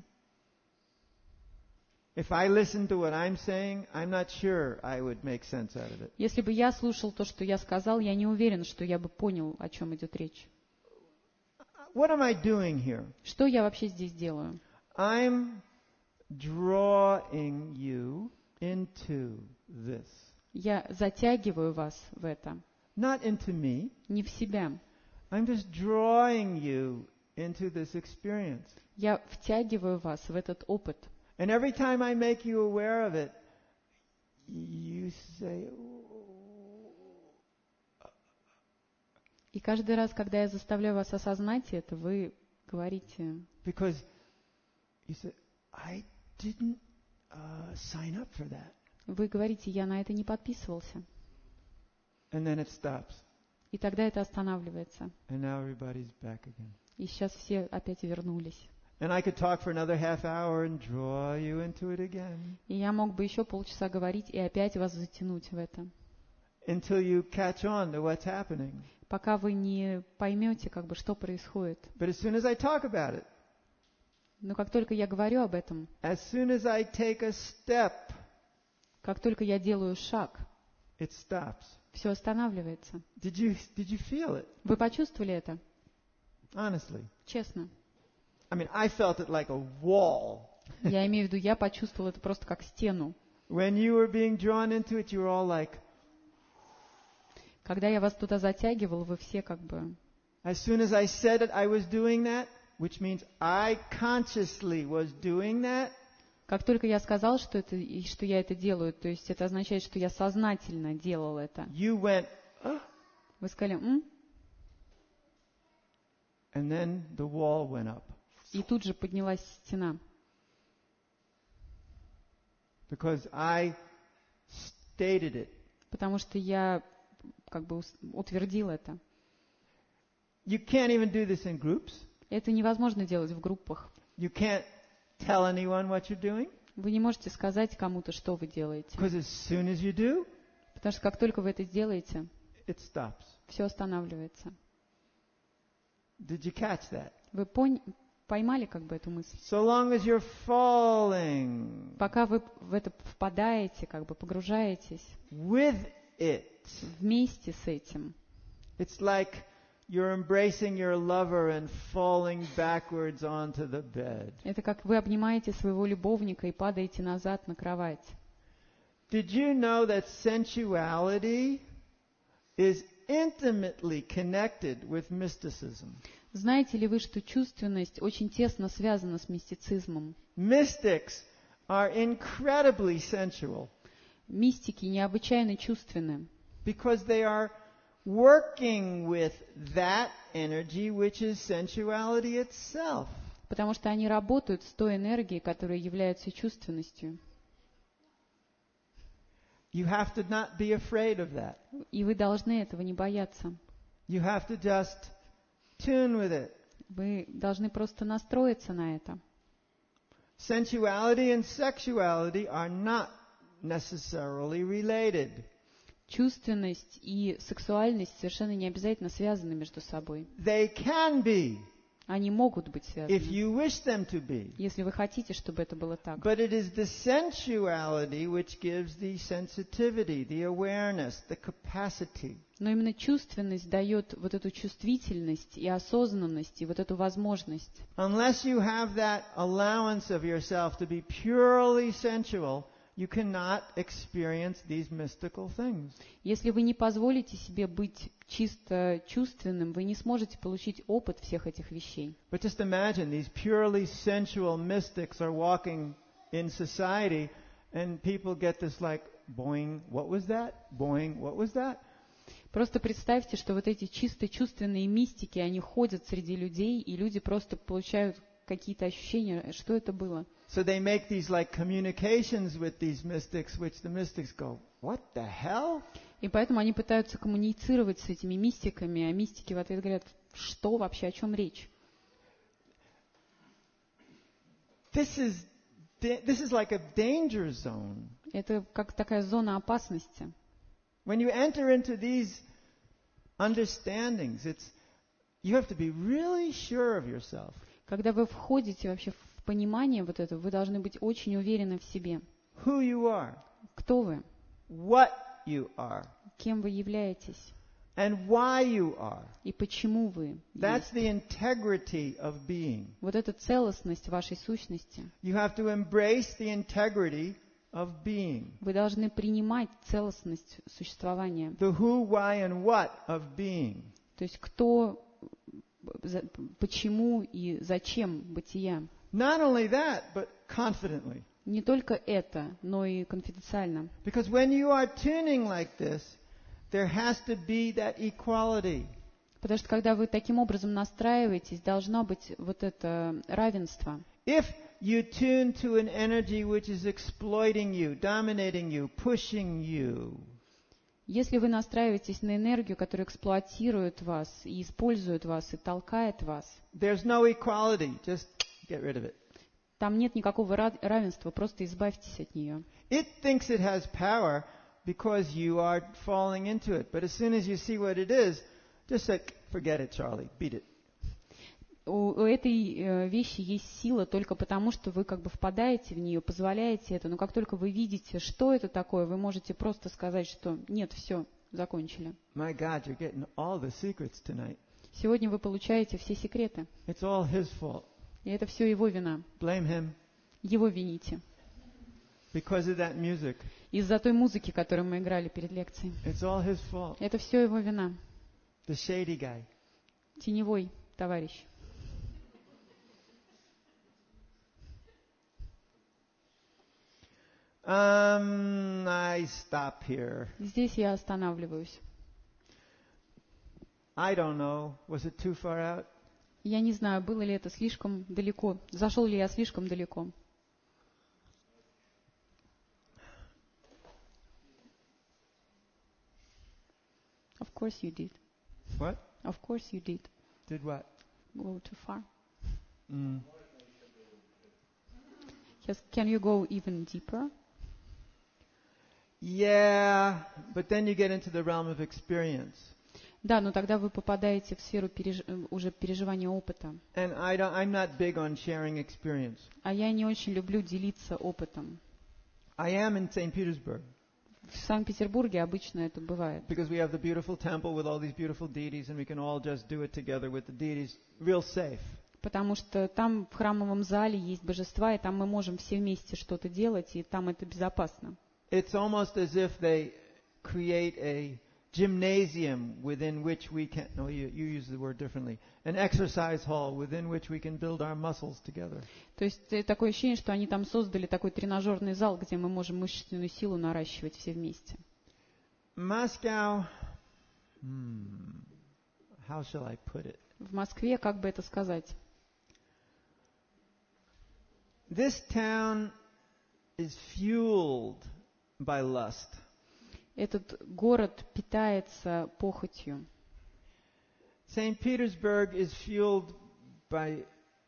If I listen to what I'm saying, I'm not sure I would make sense out of it. Если бы я слушал то, что я сказал, я не уверен, что я бы понял, о чем идет речь. What am I doing here? Что я вообще здесь делаю? I'm drawing you into this. Я затягиваю вас в это, Not into me. не в себя. I'm just drawing you into this experience. Я втягиваю вас в этот опыт. And every time I make you aware of it, you say, И каждый раз, когда я заставляю вас осознать это, вы говорите, because you say, I didn't sign up for that. вы говорите, я на это не подписывался. And then it stops. И тогда это останавливается. And now everybody's back again. И сейчас все опять вернулись. And I could talk for another half hour and draw you into it again. И я мог бы еще полчаса говорить и опять вас затянуть в это. Until you catch on to what's happening. Пока вы не поймете, как бы, что происходит. But as soon as I talk about it, Но как только я говорю об этом, as soon as I take a step, как только я делаю шаг, it stops. все останавливается. Did you feel it? Вы почувствовали это? Honestly. Честно. I mean, I felt it like a wall. Я имею в виду, я почувствовала это просто как стену. When you were being drawn into it, you were all like, Когда я вас туда затягивал, вы все как бы... as soon as I said that I was doing that, which means I consciously was doing that, Как только я сказал, что это, и что я это делаю, то есть это означает, что я сознательно делал это. you went, Вы сказали, and then the wall went up. и тут же поднялась стена. Because I stated it. Потому что я как бы утвердил это. You can't even do this in groups. Это невозможно делать в группах. You can't tell anyone what you're doing. Вы не можете сказать кому-то, что вы делаете. Because as soon as you do, Потому что как только вы это сделаете, it stops. все останавливается. Did you catch that? Вы поймали как бы эту мысль? So long as you're falling Пока вы в это впадаете, как бы погружаетесь with it, вместе с этим, it's like you're embracing your lover and falling backwards onto the bed. это как вы обнимаете своего любовника и падаете назад на кровать. Did you know that sensuality is intimately connected with mysticism? Знаете ли вы, что чувственность очень тесно связана с мистицизмом? Mystics are incredibly sensual Мистики необычайно чувственны, because they are working with that energy which is sensuality itself. потому что они работают с той энергией, которая является чувственностью. You have to not be afraid of that. И вы должны этого не бояться. You have to just tune with it. Вы должны просто настроиться на это. Sensuality and sexuality are not necessarily related. Чувственность и сексуальность совершенно не обязательно связаны между собой. They can be, Они могут быть if связаны, you wish them to be. если вы хотите, чтобы это было так. But it is the sensuality which gives the sensitivity, the awareness, the capacity. Но именно чувственность дает вот эту чувствительность и осознанность, и вот эту возможность. Unless you have that allowance of yourself to be purely sensual, you cannot experience these mystical things. Если вы не позволите себе быть чисто чувственным, вы не сможете получить опыт всех этих вещей. But just imagine these purely sensual mystics are walking in society and people get this like, boing, what was that? Boing, what was that? Просто представьте, что вот эти чисто чувственные мистики, они ходят среди людей, и люди просто получают какие-то ощущения, что это было. So they make these like communications with these mystics, which the mystics go, what the hell? И поэтому они пытаются коммуницировать с этими мистиками, а мистики в ответ говорят, что вообще, о чем речь? This is like a danger zone. Это как такая зона опасности. When you enter into these understandings, you have to be really sure of yourself. Когда вы входите вообще в понимание вот этого, вы должны быть очень уверены в себе. Who you are, Кто вы? what you are, Кем вы являетесь? and why you are. И почему вы That's есть? the integrity of being. Вот эта целостность вашей сущности. You have to embrace the integrity of being. Вы должны принимать целостность существования. The who, why, and what of being. То есть кто, почему и зачем бытия. Not only that, but confidently. Не только это, но и конфиденциально. Because when you are tuning like this, there has to be that equality. Потому что когда вы таким образом настраиваетесь, должно быть вот это равенство. If you tune to an energy which is exploiting you, dominating you, pushing you, Если вы настраиваетесь на энергию, которая эксплуатирует вас и использует вас и толкает вас, there's no equality. Just get rid of it. там нет никакого равенства, просто избавьтесь от нее. It thinks it has power because you are falling into it. But as soon as you see what it is, just say, forget it, Charlie, beat it. У этой вещи есть сила только потому, что вы как бы впадаете в нее, позволяете это. Но как только вы видите, что это такое, вы можете просто сказать, что нет, все, закончили. My God, you're getting all the secrets tonight. Сегодня вы получаете все секреты. It's all his fault. И это все его вина. Blame him Его вините. because of that music. Из-за той музыки, которую мы играли перед лекцией. It's all his fault. Это все его вина. The shady guy. Теневой товарищ. I stop here. Здесь я останавливаюсь. I don't know. Was it too far out? Я не знаю, было ли это слишком далеко. Зашел ли я слишком далеко. Of course you did. What? Of course you did. Did what? Go too far. Mm. Yes, can you go even deeper? Yeah, but then you get into the realm of experience. Да, но тогда вы попадаете в сферу уже переживания опыта. And I'm not big on sharing experience. А я не очень люблю делиться опытом. I am in St. Petersburg. В Санкт-Петербурге обычно это бывает. Because we have the beautiful temple with all these beautiful deities and we can all just do it together with the deities real safe. Потому что там в храмовом зале есть божества, и там мы можем все вместе что-то делать, и там это безопасно. It's almost as if they create a gymnasium within which we can, no, you use the word differently, an exercise hall within which we can build our muscles together. То есть такое ощущение, что они там создали такой тренажерный зал, где мы можем мышечную силу наращивать все вместе. Moscow, how shall I put it? В Москве, как бы это сказать? This town is fueled by lust. Этот город питается похотью. St. Petersburg is fueled by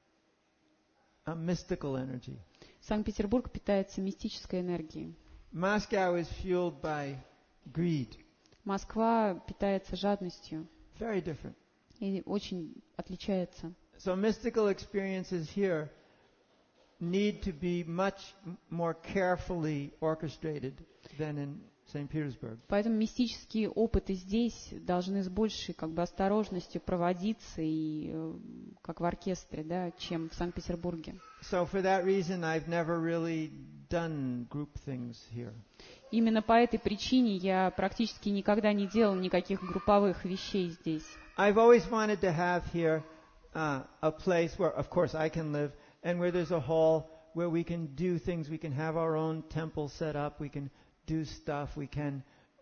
a mystical energy. Санкт-Петербург питается мистической энергией. Moscow is fueled by greed. Москва питается жадностью. Very different. И очень отличается. So mystical experiences here need to be much more carefully orchestrated than in St. Petersburg. Поэтому мистические опыты здесь должны с большей осторожностью проводиться, и как в оркестре, да, чем в Санкт-Петербурге. So for that reason, I've never really done group things here. Именно по этой причине я практически никогда не делал никаких групповых вещей здесь. I've always wanted to have here a place where, of course, I can live, and where there's a hall where we can do things. We can have our own temple set up. We can do stuff. We can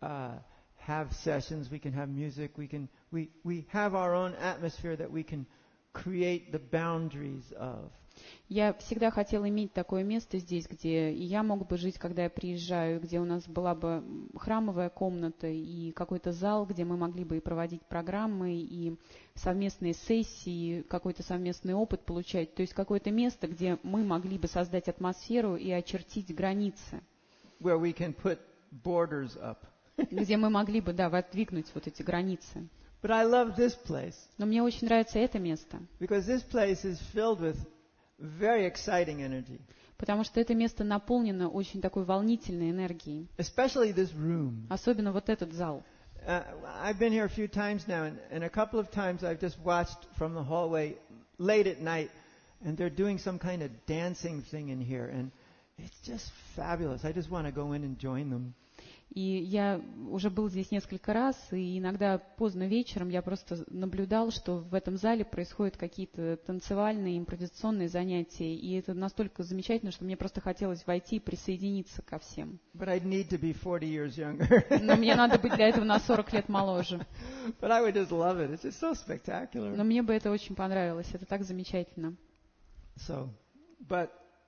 have sessions. We can have music. We have our own atmosphere that we can create the boundaries of. Я всегда хотела иметь такое место здесь, где и я мог бы жить, когда я приезжаю, где у нас была бы храмовая комната и какой-то зал, где мы могли бы и проводить программы, и совместные сессии, какой-то совместный опыт получать. То есть какое-то место, где мы могли бы создать атмосферу и очертить границы. Where we can put borders up. Где мы могли бы, да, воздвигнуть вот эти границы. But I love this place. Но мне очень нравится это место. Because this place is filled with very exciting energy. Потому что это место наполнено очень такой волнительной энергией. Especially this room. Особенно вот этот зал. I've been here a few times now, and a couple of times I've just watched from the hallway late at night, and they're doing some kind of dancing thing in here, and it's just fabulous. I just want to go in and join them. И я уже был здесь несколько раз, и иногда поздно вечером я просто наблюдал, что в этом зале происходят какие-то танцевальные, импровизационные занятия, и это настолько замечательно, что мне просто хотелось войти и присоединиться ко всем. But I'd need to be 40 years younger. Но мне надо быть для этого на 40 лет моложе. But I would just love it. It's just so spectacular. Но мне бы это очень понравилось, это так замечательно. So, but,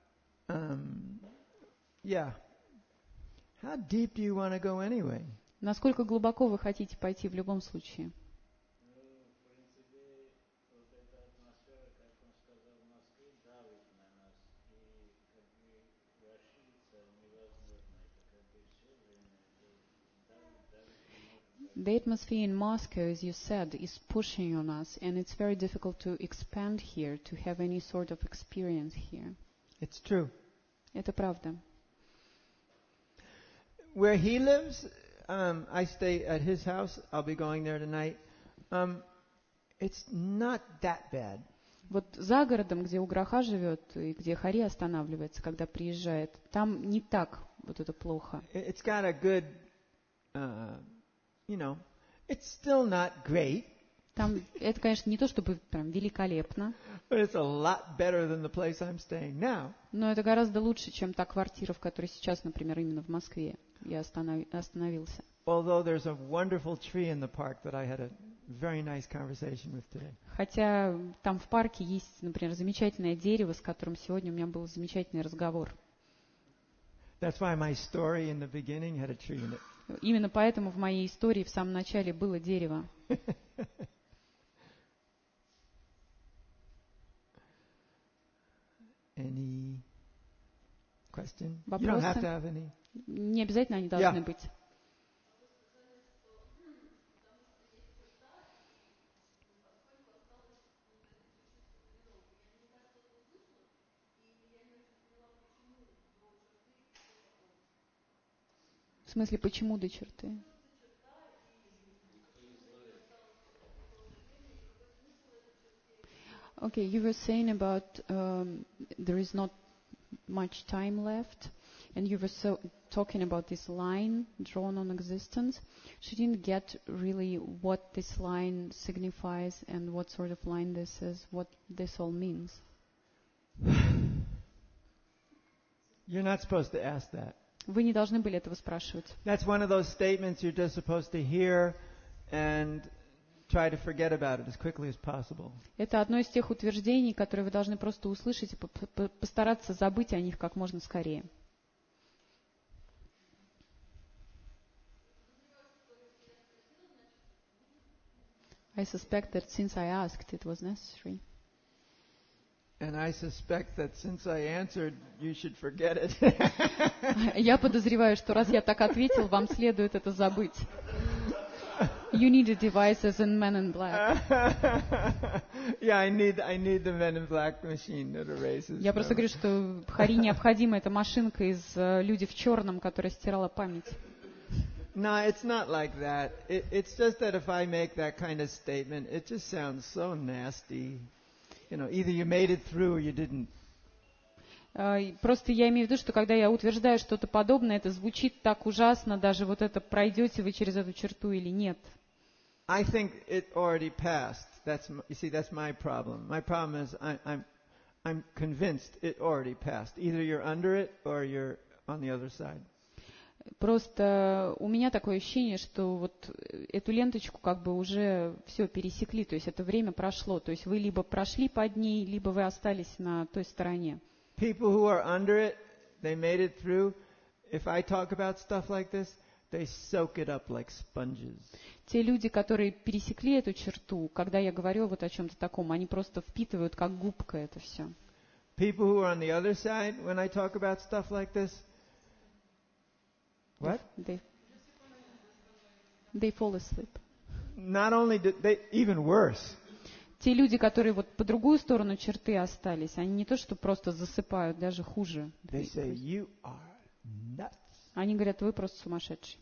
yeah. How deep do you want to go anyway? Насколько глубоко вы хотите пойти в любом случае? The atmosphere in Moscow, as you said, is pushing on us, and it's very difficult to expand here, to have any sort of experience here. It's true. Это правда. Where he lives, I stay at his house. I'll be going there tonight. It's not that bad. Вот за городом, где у гроха живет и где Хари останавливается, когда приезжает, там не так вот это плохо. It's got a good, it's still not great. Там это, конечно, не то чтобы прям великолепно, But it's a lot better than the place I'm staying now. но это гораздо лучше, чем та квартира, в которой сейчас, например, именно в Москве я остановился. Although there's a wonderful tree in the park that I had a very nice conversation with today. Хотя там в парке есть, например, замечательное дерево, с которым сегодня у меня был замечательный разговор. That's why my story in the beginning had a tree in it. Именно поэтому в моей истории в самом начале было дерево. Any question? You don't have to have any. Не обязательно они должны быть. В смысле, почему до черты? Okay, you were saying about there is not much time left, and you were talking about this line drawn on existence. She didn't get really what this line signifies and what sort of line this is, what this all means. You're not supposed to ask that. Вы не должны были этого спрашивать. That's one of those statements you're just supposed to hear and try to forget about it as quickly as possible. Это одно из тех утверждений, которые вы должны просто услышать и постараться забыть о них как можно скорее. I suspect that since I asked, it was necessary. And I suspect that since I answered, you should forget it. Я подозреваю, что раз я так ответил, вам следует это забыть. You need a device as in Men in Black. Yeah, I need the Men in Black machine that erases. Я просто говорю, что Хари необходима эта машинка из «Люди в черном», которая стирала память. No, it's not like that. It's just that if I make that kind of statement, it just sounds so nasty. You know, either you made it through or you didn't. Просто я имею в виду, что когда я утверждаю что-то подобное, это звучит так ужасно, даже вот это, пройдете вы через эту черту или нет. I think it already passed. That's my problem. My problem is I'm convinced it already passed. Either you're under it or you're on the other side. Просто у меня такое ощущение, что вот эту ленточку как бы уже все пересекли, то есть это время прошло, то есть вы либо прошли под ней, либо вы остались на той стороне. People who are under it, they made it through. If I talk about stuff like this, they soak it up like sponges. Те люди, которые пересекли эту черту, когда я говорю вот о чем-то таком, они просто впитывают как губка это все. People who are on the other side, when I talk about stuff like this, what? They fall asleep. Not only did they, even worse. Те люди, которые вот по другую сторону черты остались, они не то что просто засыпают, даже хуже. They say, you are nuts. Они говорят, вы просто сумасшедший.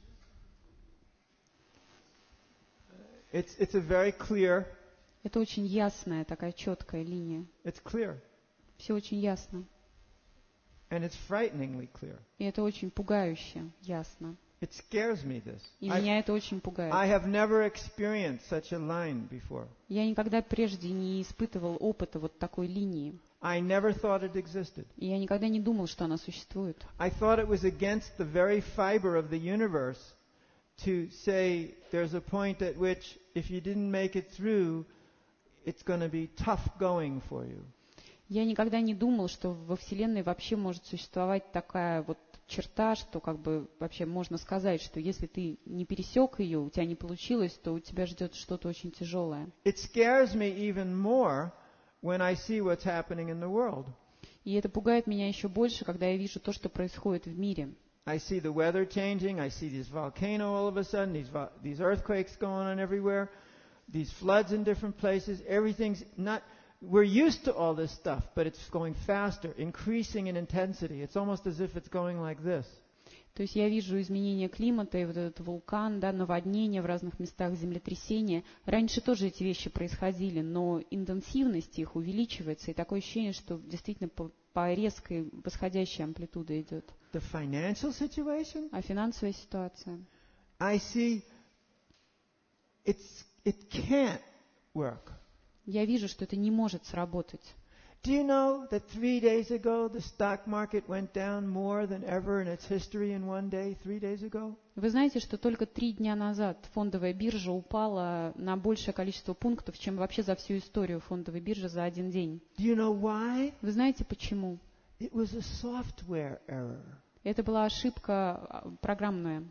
It's a very clear. Это очень ясная, такая четкая линия. It's clear. Все очень ясно. And it's frighteningly clear. И это очень пугающе, ясно. It scares me, this. И меня это очень пугает. I have never experienced such a line before. Я никогда прежде не испытывал опыта вот такой линии. I never thought it existed. И я никогда не думал, что она существует. I thought it was against the very fiber of the universe to say there's a point at which if you didn't make it through, it's going to be tough going for you. Я никогда не думал, что во Вселенной вообще может существовать такая вот черта, что как бы вообще можно сказать, что если ты не пересек ее, у тебя не получилось, то у тебя ждет что-то очень тяжелое. It scares me even more when I see what's happening in the world. И это пугает меня еще больше, когда я вижу то, что происходит в мире. I see the weather changing. I see this volcano all of a sudden, these earthquakes going on everywhere, these floods in different places. Everything's not. We're used to all this stuff, but it's going faster, increasing in intensity. It's almost as if it's going like this. То есть я вижу изменение климата, и вот этот вулкан, да, наводнения в разных местах, землетрясения. Раньше тоже эти вещи происходили, но интенсивность их увеличивается, и такое ощущение, что действительно по резкой восходящей амплитуде идет. The financial situation? А финансовая ситуация? I see it can't work. Я вижу, что это не может сработать. Do you know that 3 days ago the stock market went down more than ever in its history in one day, 3 days ago? Вы знаете, что только 3 дня назад фондовая биржа упала на большее количество пунктов, чем вообще за всю историю фондовой биржи за один день. Do you know why? Вы знаете почему? It was a software error. Это была ошибка программная.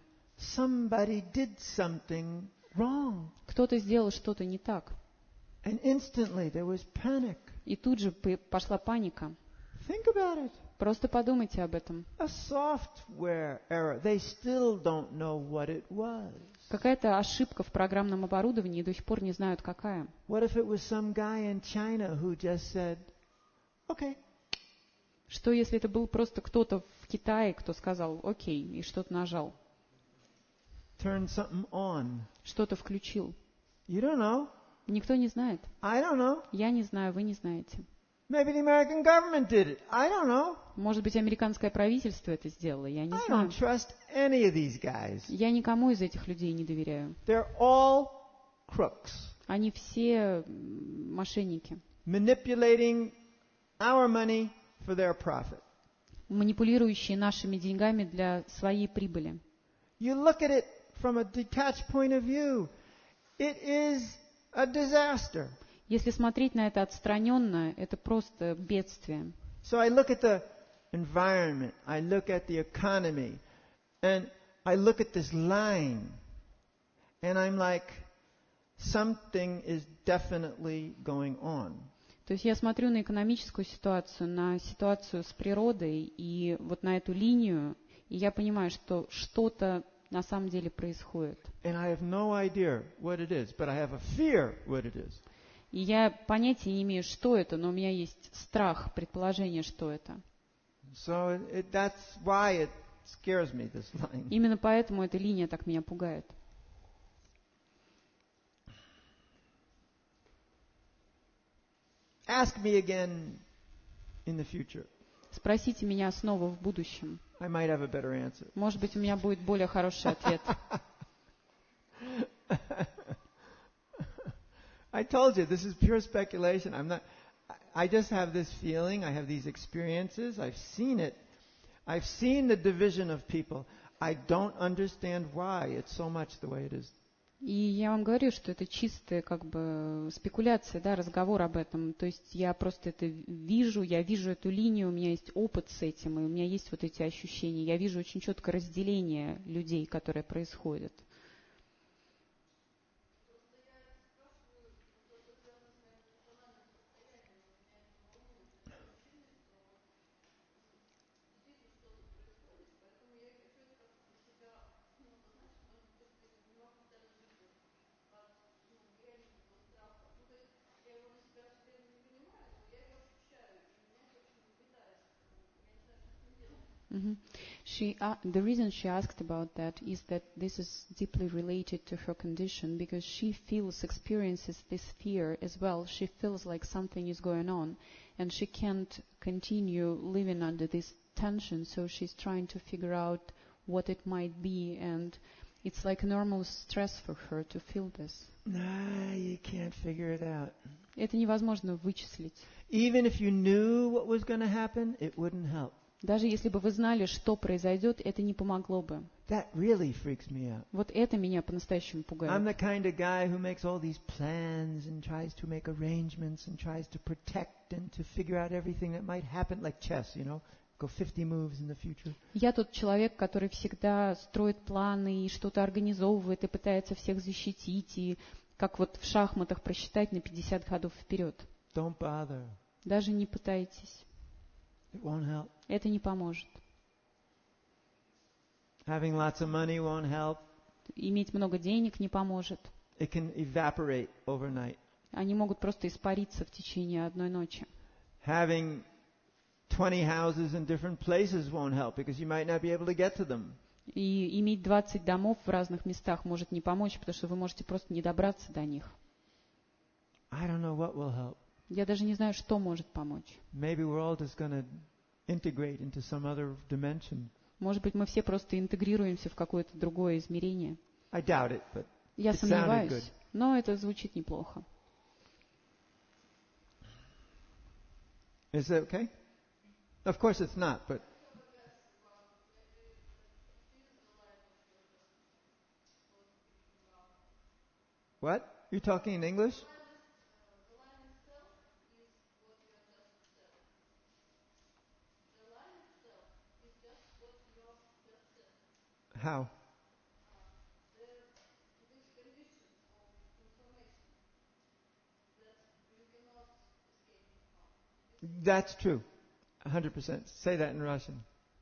somebody did something wrong. Кто-то сделал что-то не так. And instantly there was panic. И тут же пошла паника. Think about it. Просто подумайте об этом. A software error. They still don't know what it was. Какая-то ошибка в программном оборудовании, и до сих пор не знают, какая. What if it was some guy in China who just said, okay. Что, если это был просто кто-то в Китае, кто сказал «Окей» и что-то нажал? Turn something on. Что-то включил. You don't know. Никто не знает. I don't know. Я не знаю, вы не знаете. Maybe the American government did it. I don't know. Может быть, американское правительство это сделало, я не I знаю. don't trust any of these guys. Я никому из этих людей не доверяю. They're all crooks. Они все мошенники, Manipulating our money for their profit. манипулирующие нашими деньгами для своей прибыли. You look at it from a detached point of view. It is a disaster. Если смотреть на это отстраненно, это просто бедствие. So I look at the environment, I look at the economy, and I look at this line, and I'm like, something is definitely going on. То есть я смотрю на экономическую ситуацию, на ситуацию с природой и вот на эту линию, и я понимаю, что что-то на самом деле происходит. And I have no idea what it is, but I have a fear what it is. И я понятия не имею, что это, но у меня есть страх, предположение, что это. So that's why it scares me, this line. Именно поэтому эта линия так меня пугает. Ask me again in the future. Спросите меня снова в будущем. I might have a better answer. Может быть, у меня будет более хороший ответ. I told you, this is pure speculation. I just have this feeling, I have these experiences, I've seen it. I've seen the division of people. I don't understand why it's so much the way it is. И я вам говорю, что это чистая как бы спекуляция, да, разговор об этом. То есть я просто это вижу, я вижу эту линию, у меня есть опыт с этим, и у меня есть вот эти ощущения. Я вижу очень четкое разделение людей, которое происходит. The reason she asked about that is that this is deeply related to her condition because she experiences this fear as well. She feels like something is going on and she can't continue living under this tension, so she's trying to figure out what it might be, and it's like normal stress for her to feel this. Nah, you can't figure it out. Это невозможно вычислить. Even if you knew what was going to happen, it wouldn't help. Даже если бы вы знали, что произойдет, это не помогло бы. That really freaks me out. Вот это меня по-настоящему пугает. I'm the kind of guy who makes all these plans and tries to make arrangements and tries to protect and to figure out everything that might happen, like chess, you know, go 50 moves in the future. Я тот человек, который всегда строит планы и что-то организовывает и пытается всех защитить, и как вот в шахматах просчитать на 50 ходов вперед. Don't bother. Даже не пытайтесь. It won't help. Это не поможет. Having lots of money won't help. Иметь много денег не поможет. It can evaporate overnight. Они могут просто испариться в течение одной ночи. Having 20 houses in different places won't help because you might not be able to get to them. И иметь 20 домов в разных местах может не помочь, потому что вы можете просто не добраться до них. I don't know what will help. Я даже не знаю, что может помочь. Maybe we're all just going to integrate into some other dimension. Может быть, мы все просто интегрируемся в какое-то другое измерение. I doubt it, but Я it sounded сомневаюсь, good. но это звучит неплохо. Is that okay? Of course it's not, but what? You're talking in English? How? That's true. 100%. Say that in Russian.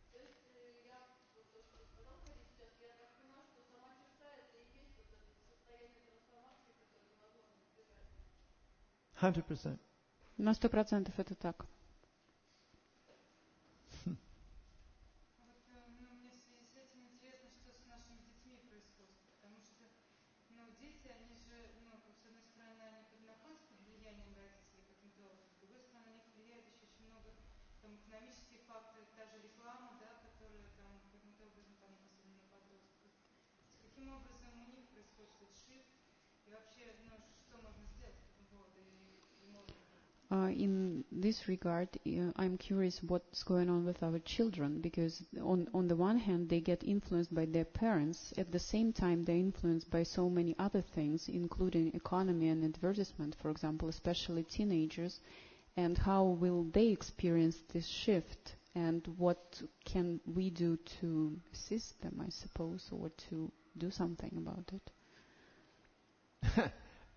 100%. На 100% это так. In this regard, I'm curious what's going on with our children, because on the one hand, they get influenced by their parents. At the same time, they're influenced by so many other things, including economy and advertisement, for example, especially teenagers. And how will they experience this shift? And what can we do to assist them, I suppose, or to do something about it?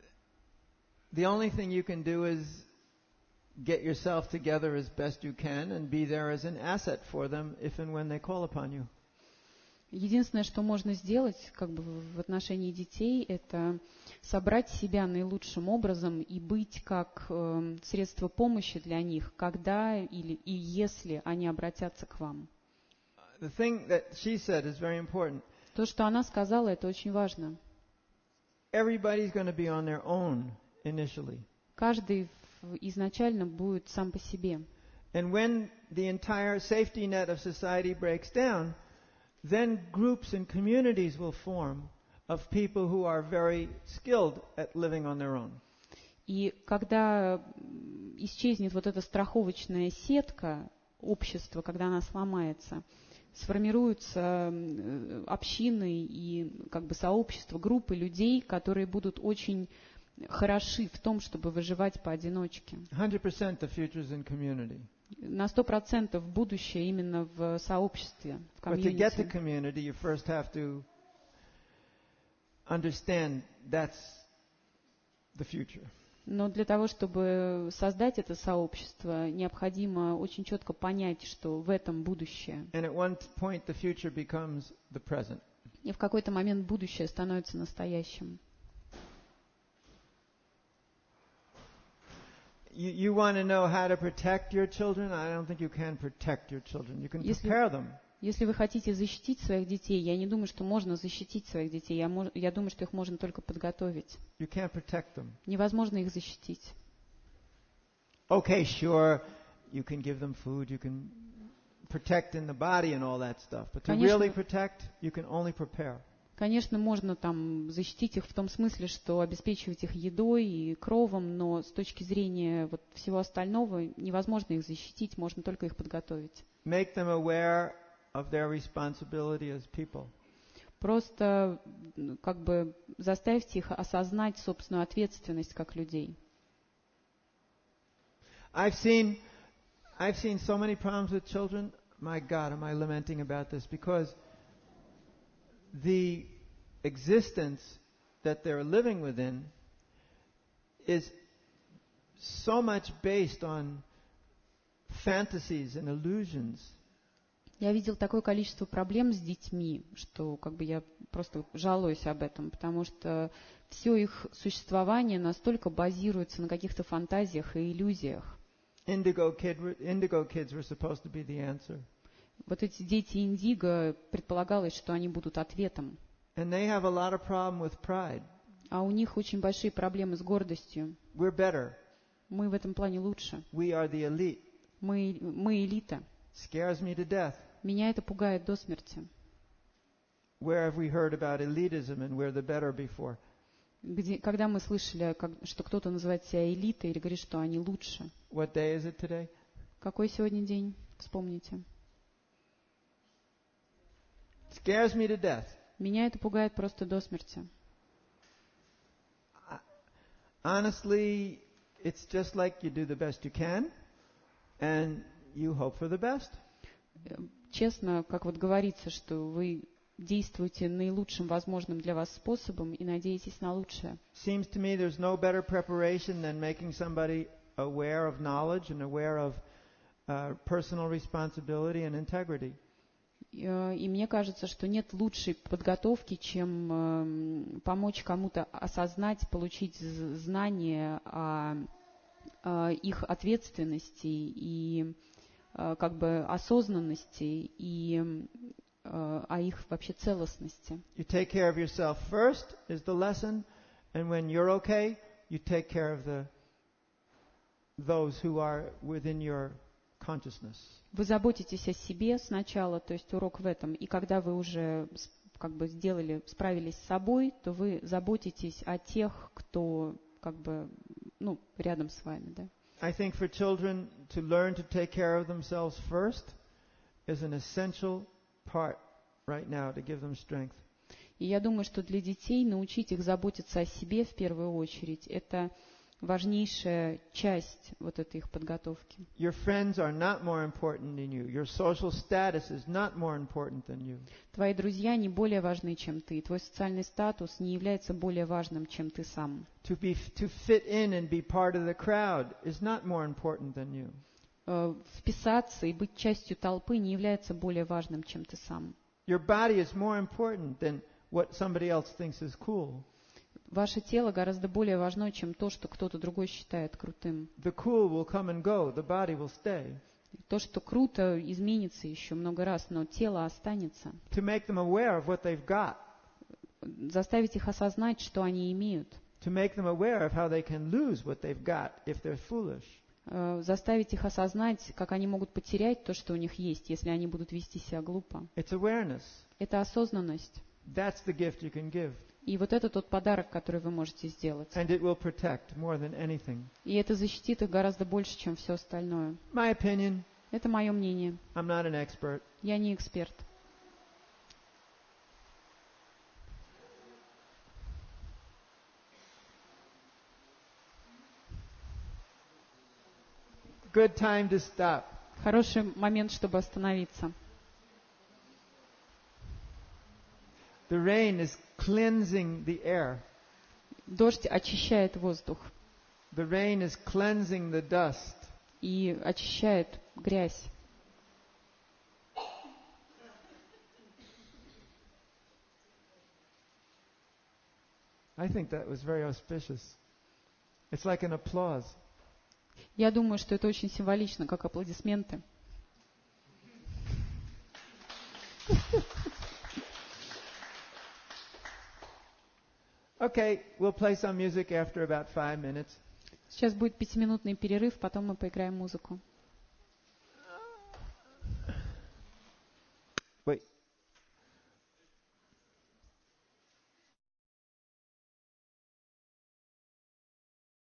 The only thing you can do is get yourself together as best you can and be there as an asset for them if and when they call upon you. Единственное, что можно сделать, как бы в отношении детей, это собрать себя наилучшим образом и быть как средство помощи для них, когда или и если они обратятся к вам. The thing that she said is very important. То, что она сказала, это очень важно. Everybody's going to be on their own initially. Каждый изначально будет сам по себе. And when the entire safety net of society breaks down, then groups and communities will form of people who are very skilled at living on their own. И когда исчезнет вот эта страховочная сетка общества, когда она сломается, сформируются общины и как бы сообщества, группы людей, которые будут очень хороши в том, чтобы выживать поодиночке. 100% the future is in community. На 100% будущее именно в сообществе, в But to get to комьюнити. community, you first have to understand that's the future. Но для того, чтобы создать это сообщество, необходимо очень четко понять, что в этом будущее. And at one point, the future becomes the present. И в какой-то момент будущее становится настоящим. You want to know how to protect your children? I don't think you can protect your children. You can prepare them. Если вы хотите защитить своих детей, я не думаю, что можно защитить своих детей. Я думаю, что их можно только подготовить. You can't protect them. Невозможно их защитить. Okay, sure, you can give them food, you can protect in the body and all that stuff. But to really protect, you can only prepare. Конечно, можно там защитить их в том смысле, что обеспечивать их едой и кровом, но с точки зрения вот всего остального невозможно их защитить, можно только их подготовить. Make them aware of their responsibility as people. Просто как бы заставьте их осознать собственную ответственность как людей. I've seen so many problems with children. My God, am I lamenting about this? Because the existence that they're living within is so much based on fantasies and illusions. Я видел такое количество проблем с детьми, что как бы я просто жалуюсь об этом, потому что все их существование настолько базируется на каких-то фантазиях и иллюзиях. Indigo kids were supposed to be the answer. Вот эти дети индиго, предполагалось, что они будут ответом. And they have a lot of problem with pride. А у них очень большие проблемы с гордостью. We're better. Мы в этом плане лучше. We are the elite. Мы элита. Scares me to death. Меня это пугает до смерти. Where have we heard about elitism and we're the better before? Когда мы слышали, что кто-то называет себя элитой или говорит, что они лучше. What day is it today? Какой сегодня день? Вспомните. Scares me to death. Меня это пугает просто до смерти. Honestly, it's just like you do the best you can, and you hope for the best. Честно, как вот говорится, что вы действуете наилучшим возможным для вас способом и надеетесь на лучшее. Seems to me there's no better preparation than making somebody aware of knowledge and aware of personal responsibility and integrity. И мне кажется, что нет лучшей подготовки, чем помочь кому-то осознать, получить знания о их ответственности и как бы осознанности и о их вообще целостности. You take care of yourself first is the lesson, and when you're okay, you take care of those who are within your consciousness. Вы заботитесь о себе сначала, то есть урок в этом, и когда вы уже как бы справились с собой, то вы заботитесь о тех, кто как бы рядом с вами, да. I think for children to learn to take care of themselves first is an essential part right now to give them strength. И я думаю, что для детей научить их заботиться о себе в первую очередь, это важнейшая часть вот этой их подготовки. Your friends are not more important than you. Your social status is not more important than you. Твои друзья не более важны, чем ты. Твой социальный статус не является более важным, чем ты сам. To fit in and be part of the crowd is not more important than you. Вписаться и быть частью толпы не является более важным, чем ты сам. Your body is more important than what somebody else thinks is cool. Ваше тело гораздо более важно, чем то, что кто-то другой считает крутым. The cool will come and go, the body will stay. То, что круто, изменится еще много раз, но тело останется. To make them aware of what they've got. Заставить их осознать, что они имеют. To make them aware of how they can lose what they've got if they're foolish. Заставить их осознать, как они могут потерять то, что у них есть, если они будут вести себя глупо. It's awareness. Это осознанность. That's the gift you can give. И вот это тот подарок, который вы можете сделать. And it will protect more than anything. И это защитит их гораздо больше, чем все остальное. My opinion. Это мое мнение. I'm not an expert. Я не эксперт. Good time to stop. Хороший момент, чтобы остановиться. The rain is cleansing the air. Дождь очищает воздух. The rain is cleansing the dust. И очищает грязь. I think that was very auspicious. It's like an applause. Я думаю, что это очень символично, как аплодисменты. Okay, we'll play some music after about 5 minutes. Сейчас будет 5-минутный перерыв, потом мы поиграем музыку. Wait.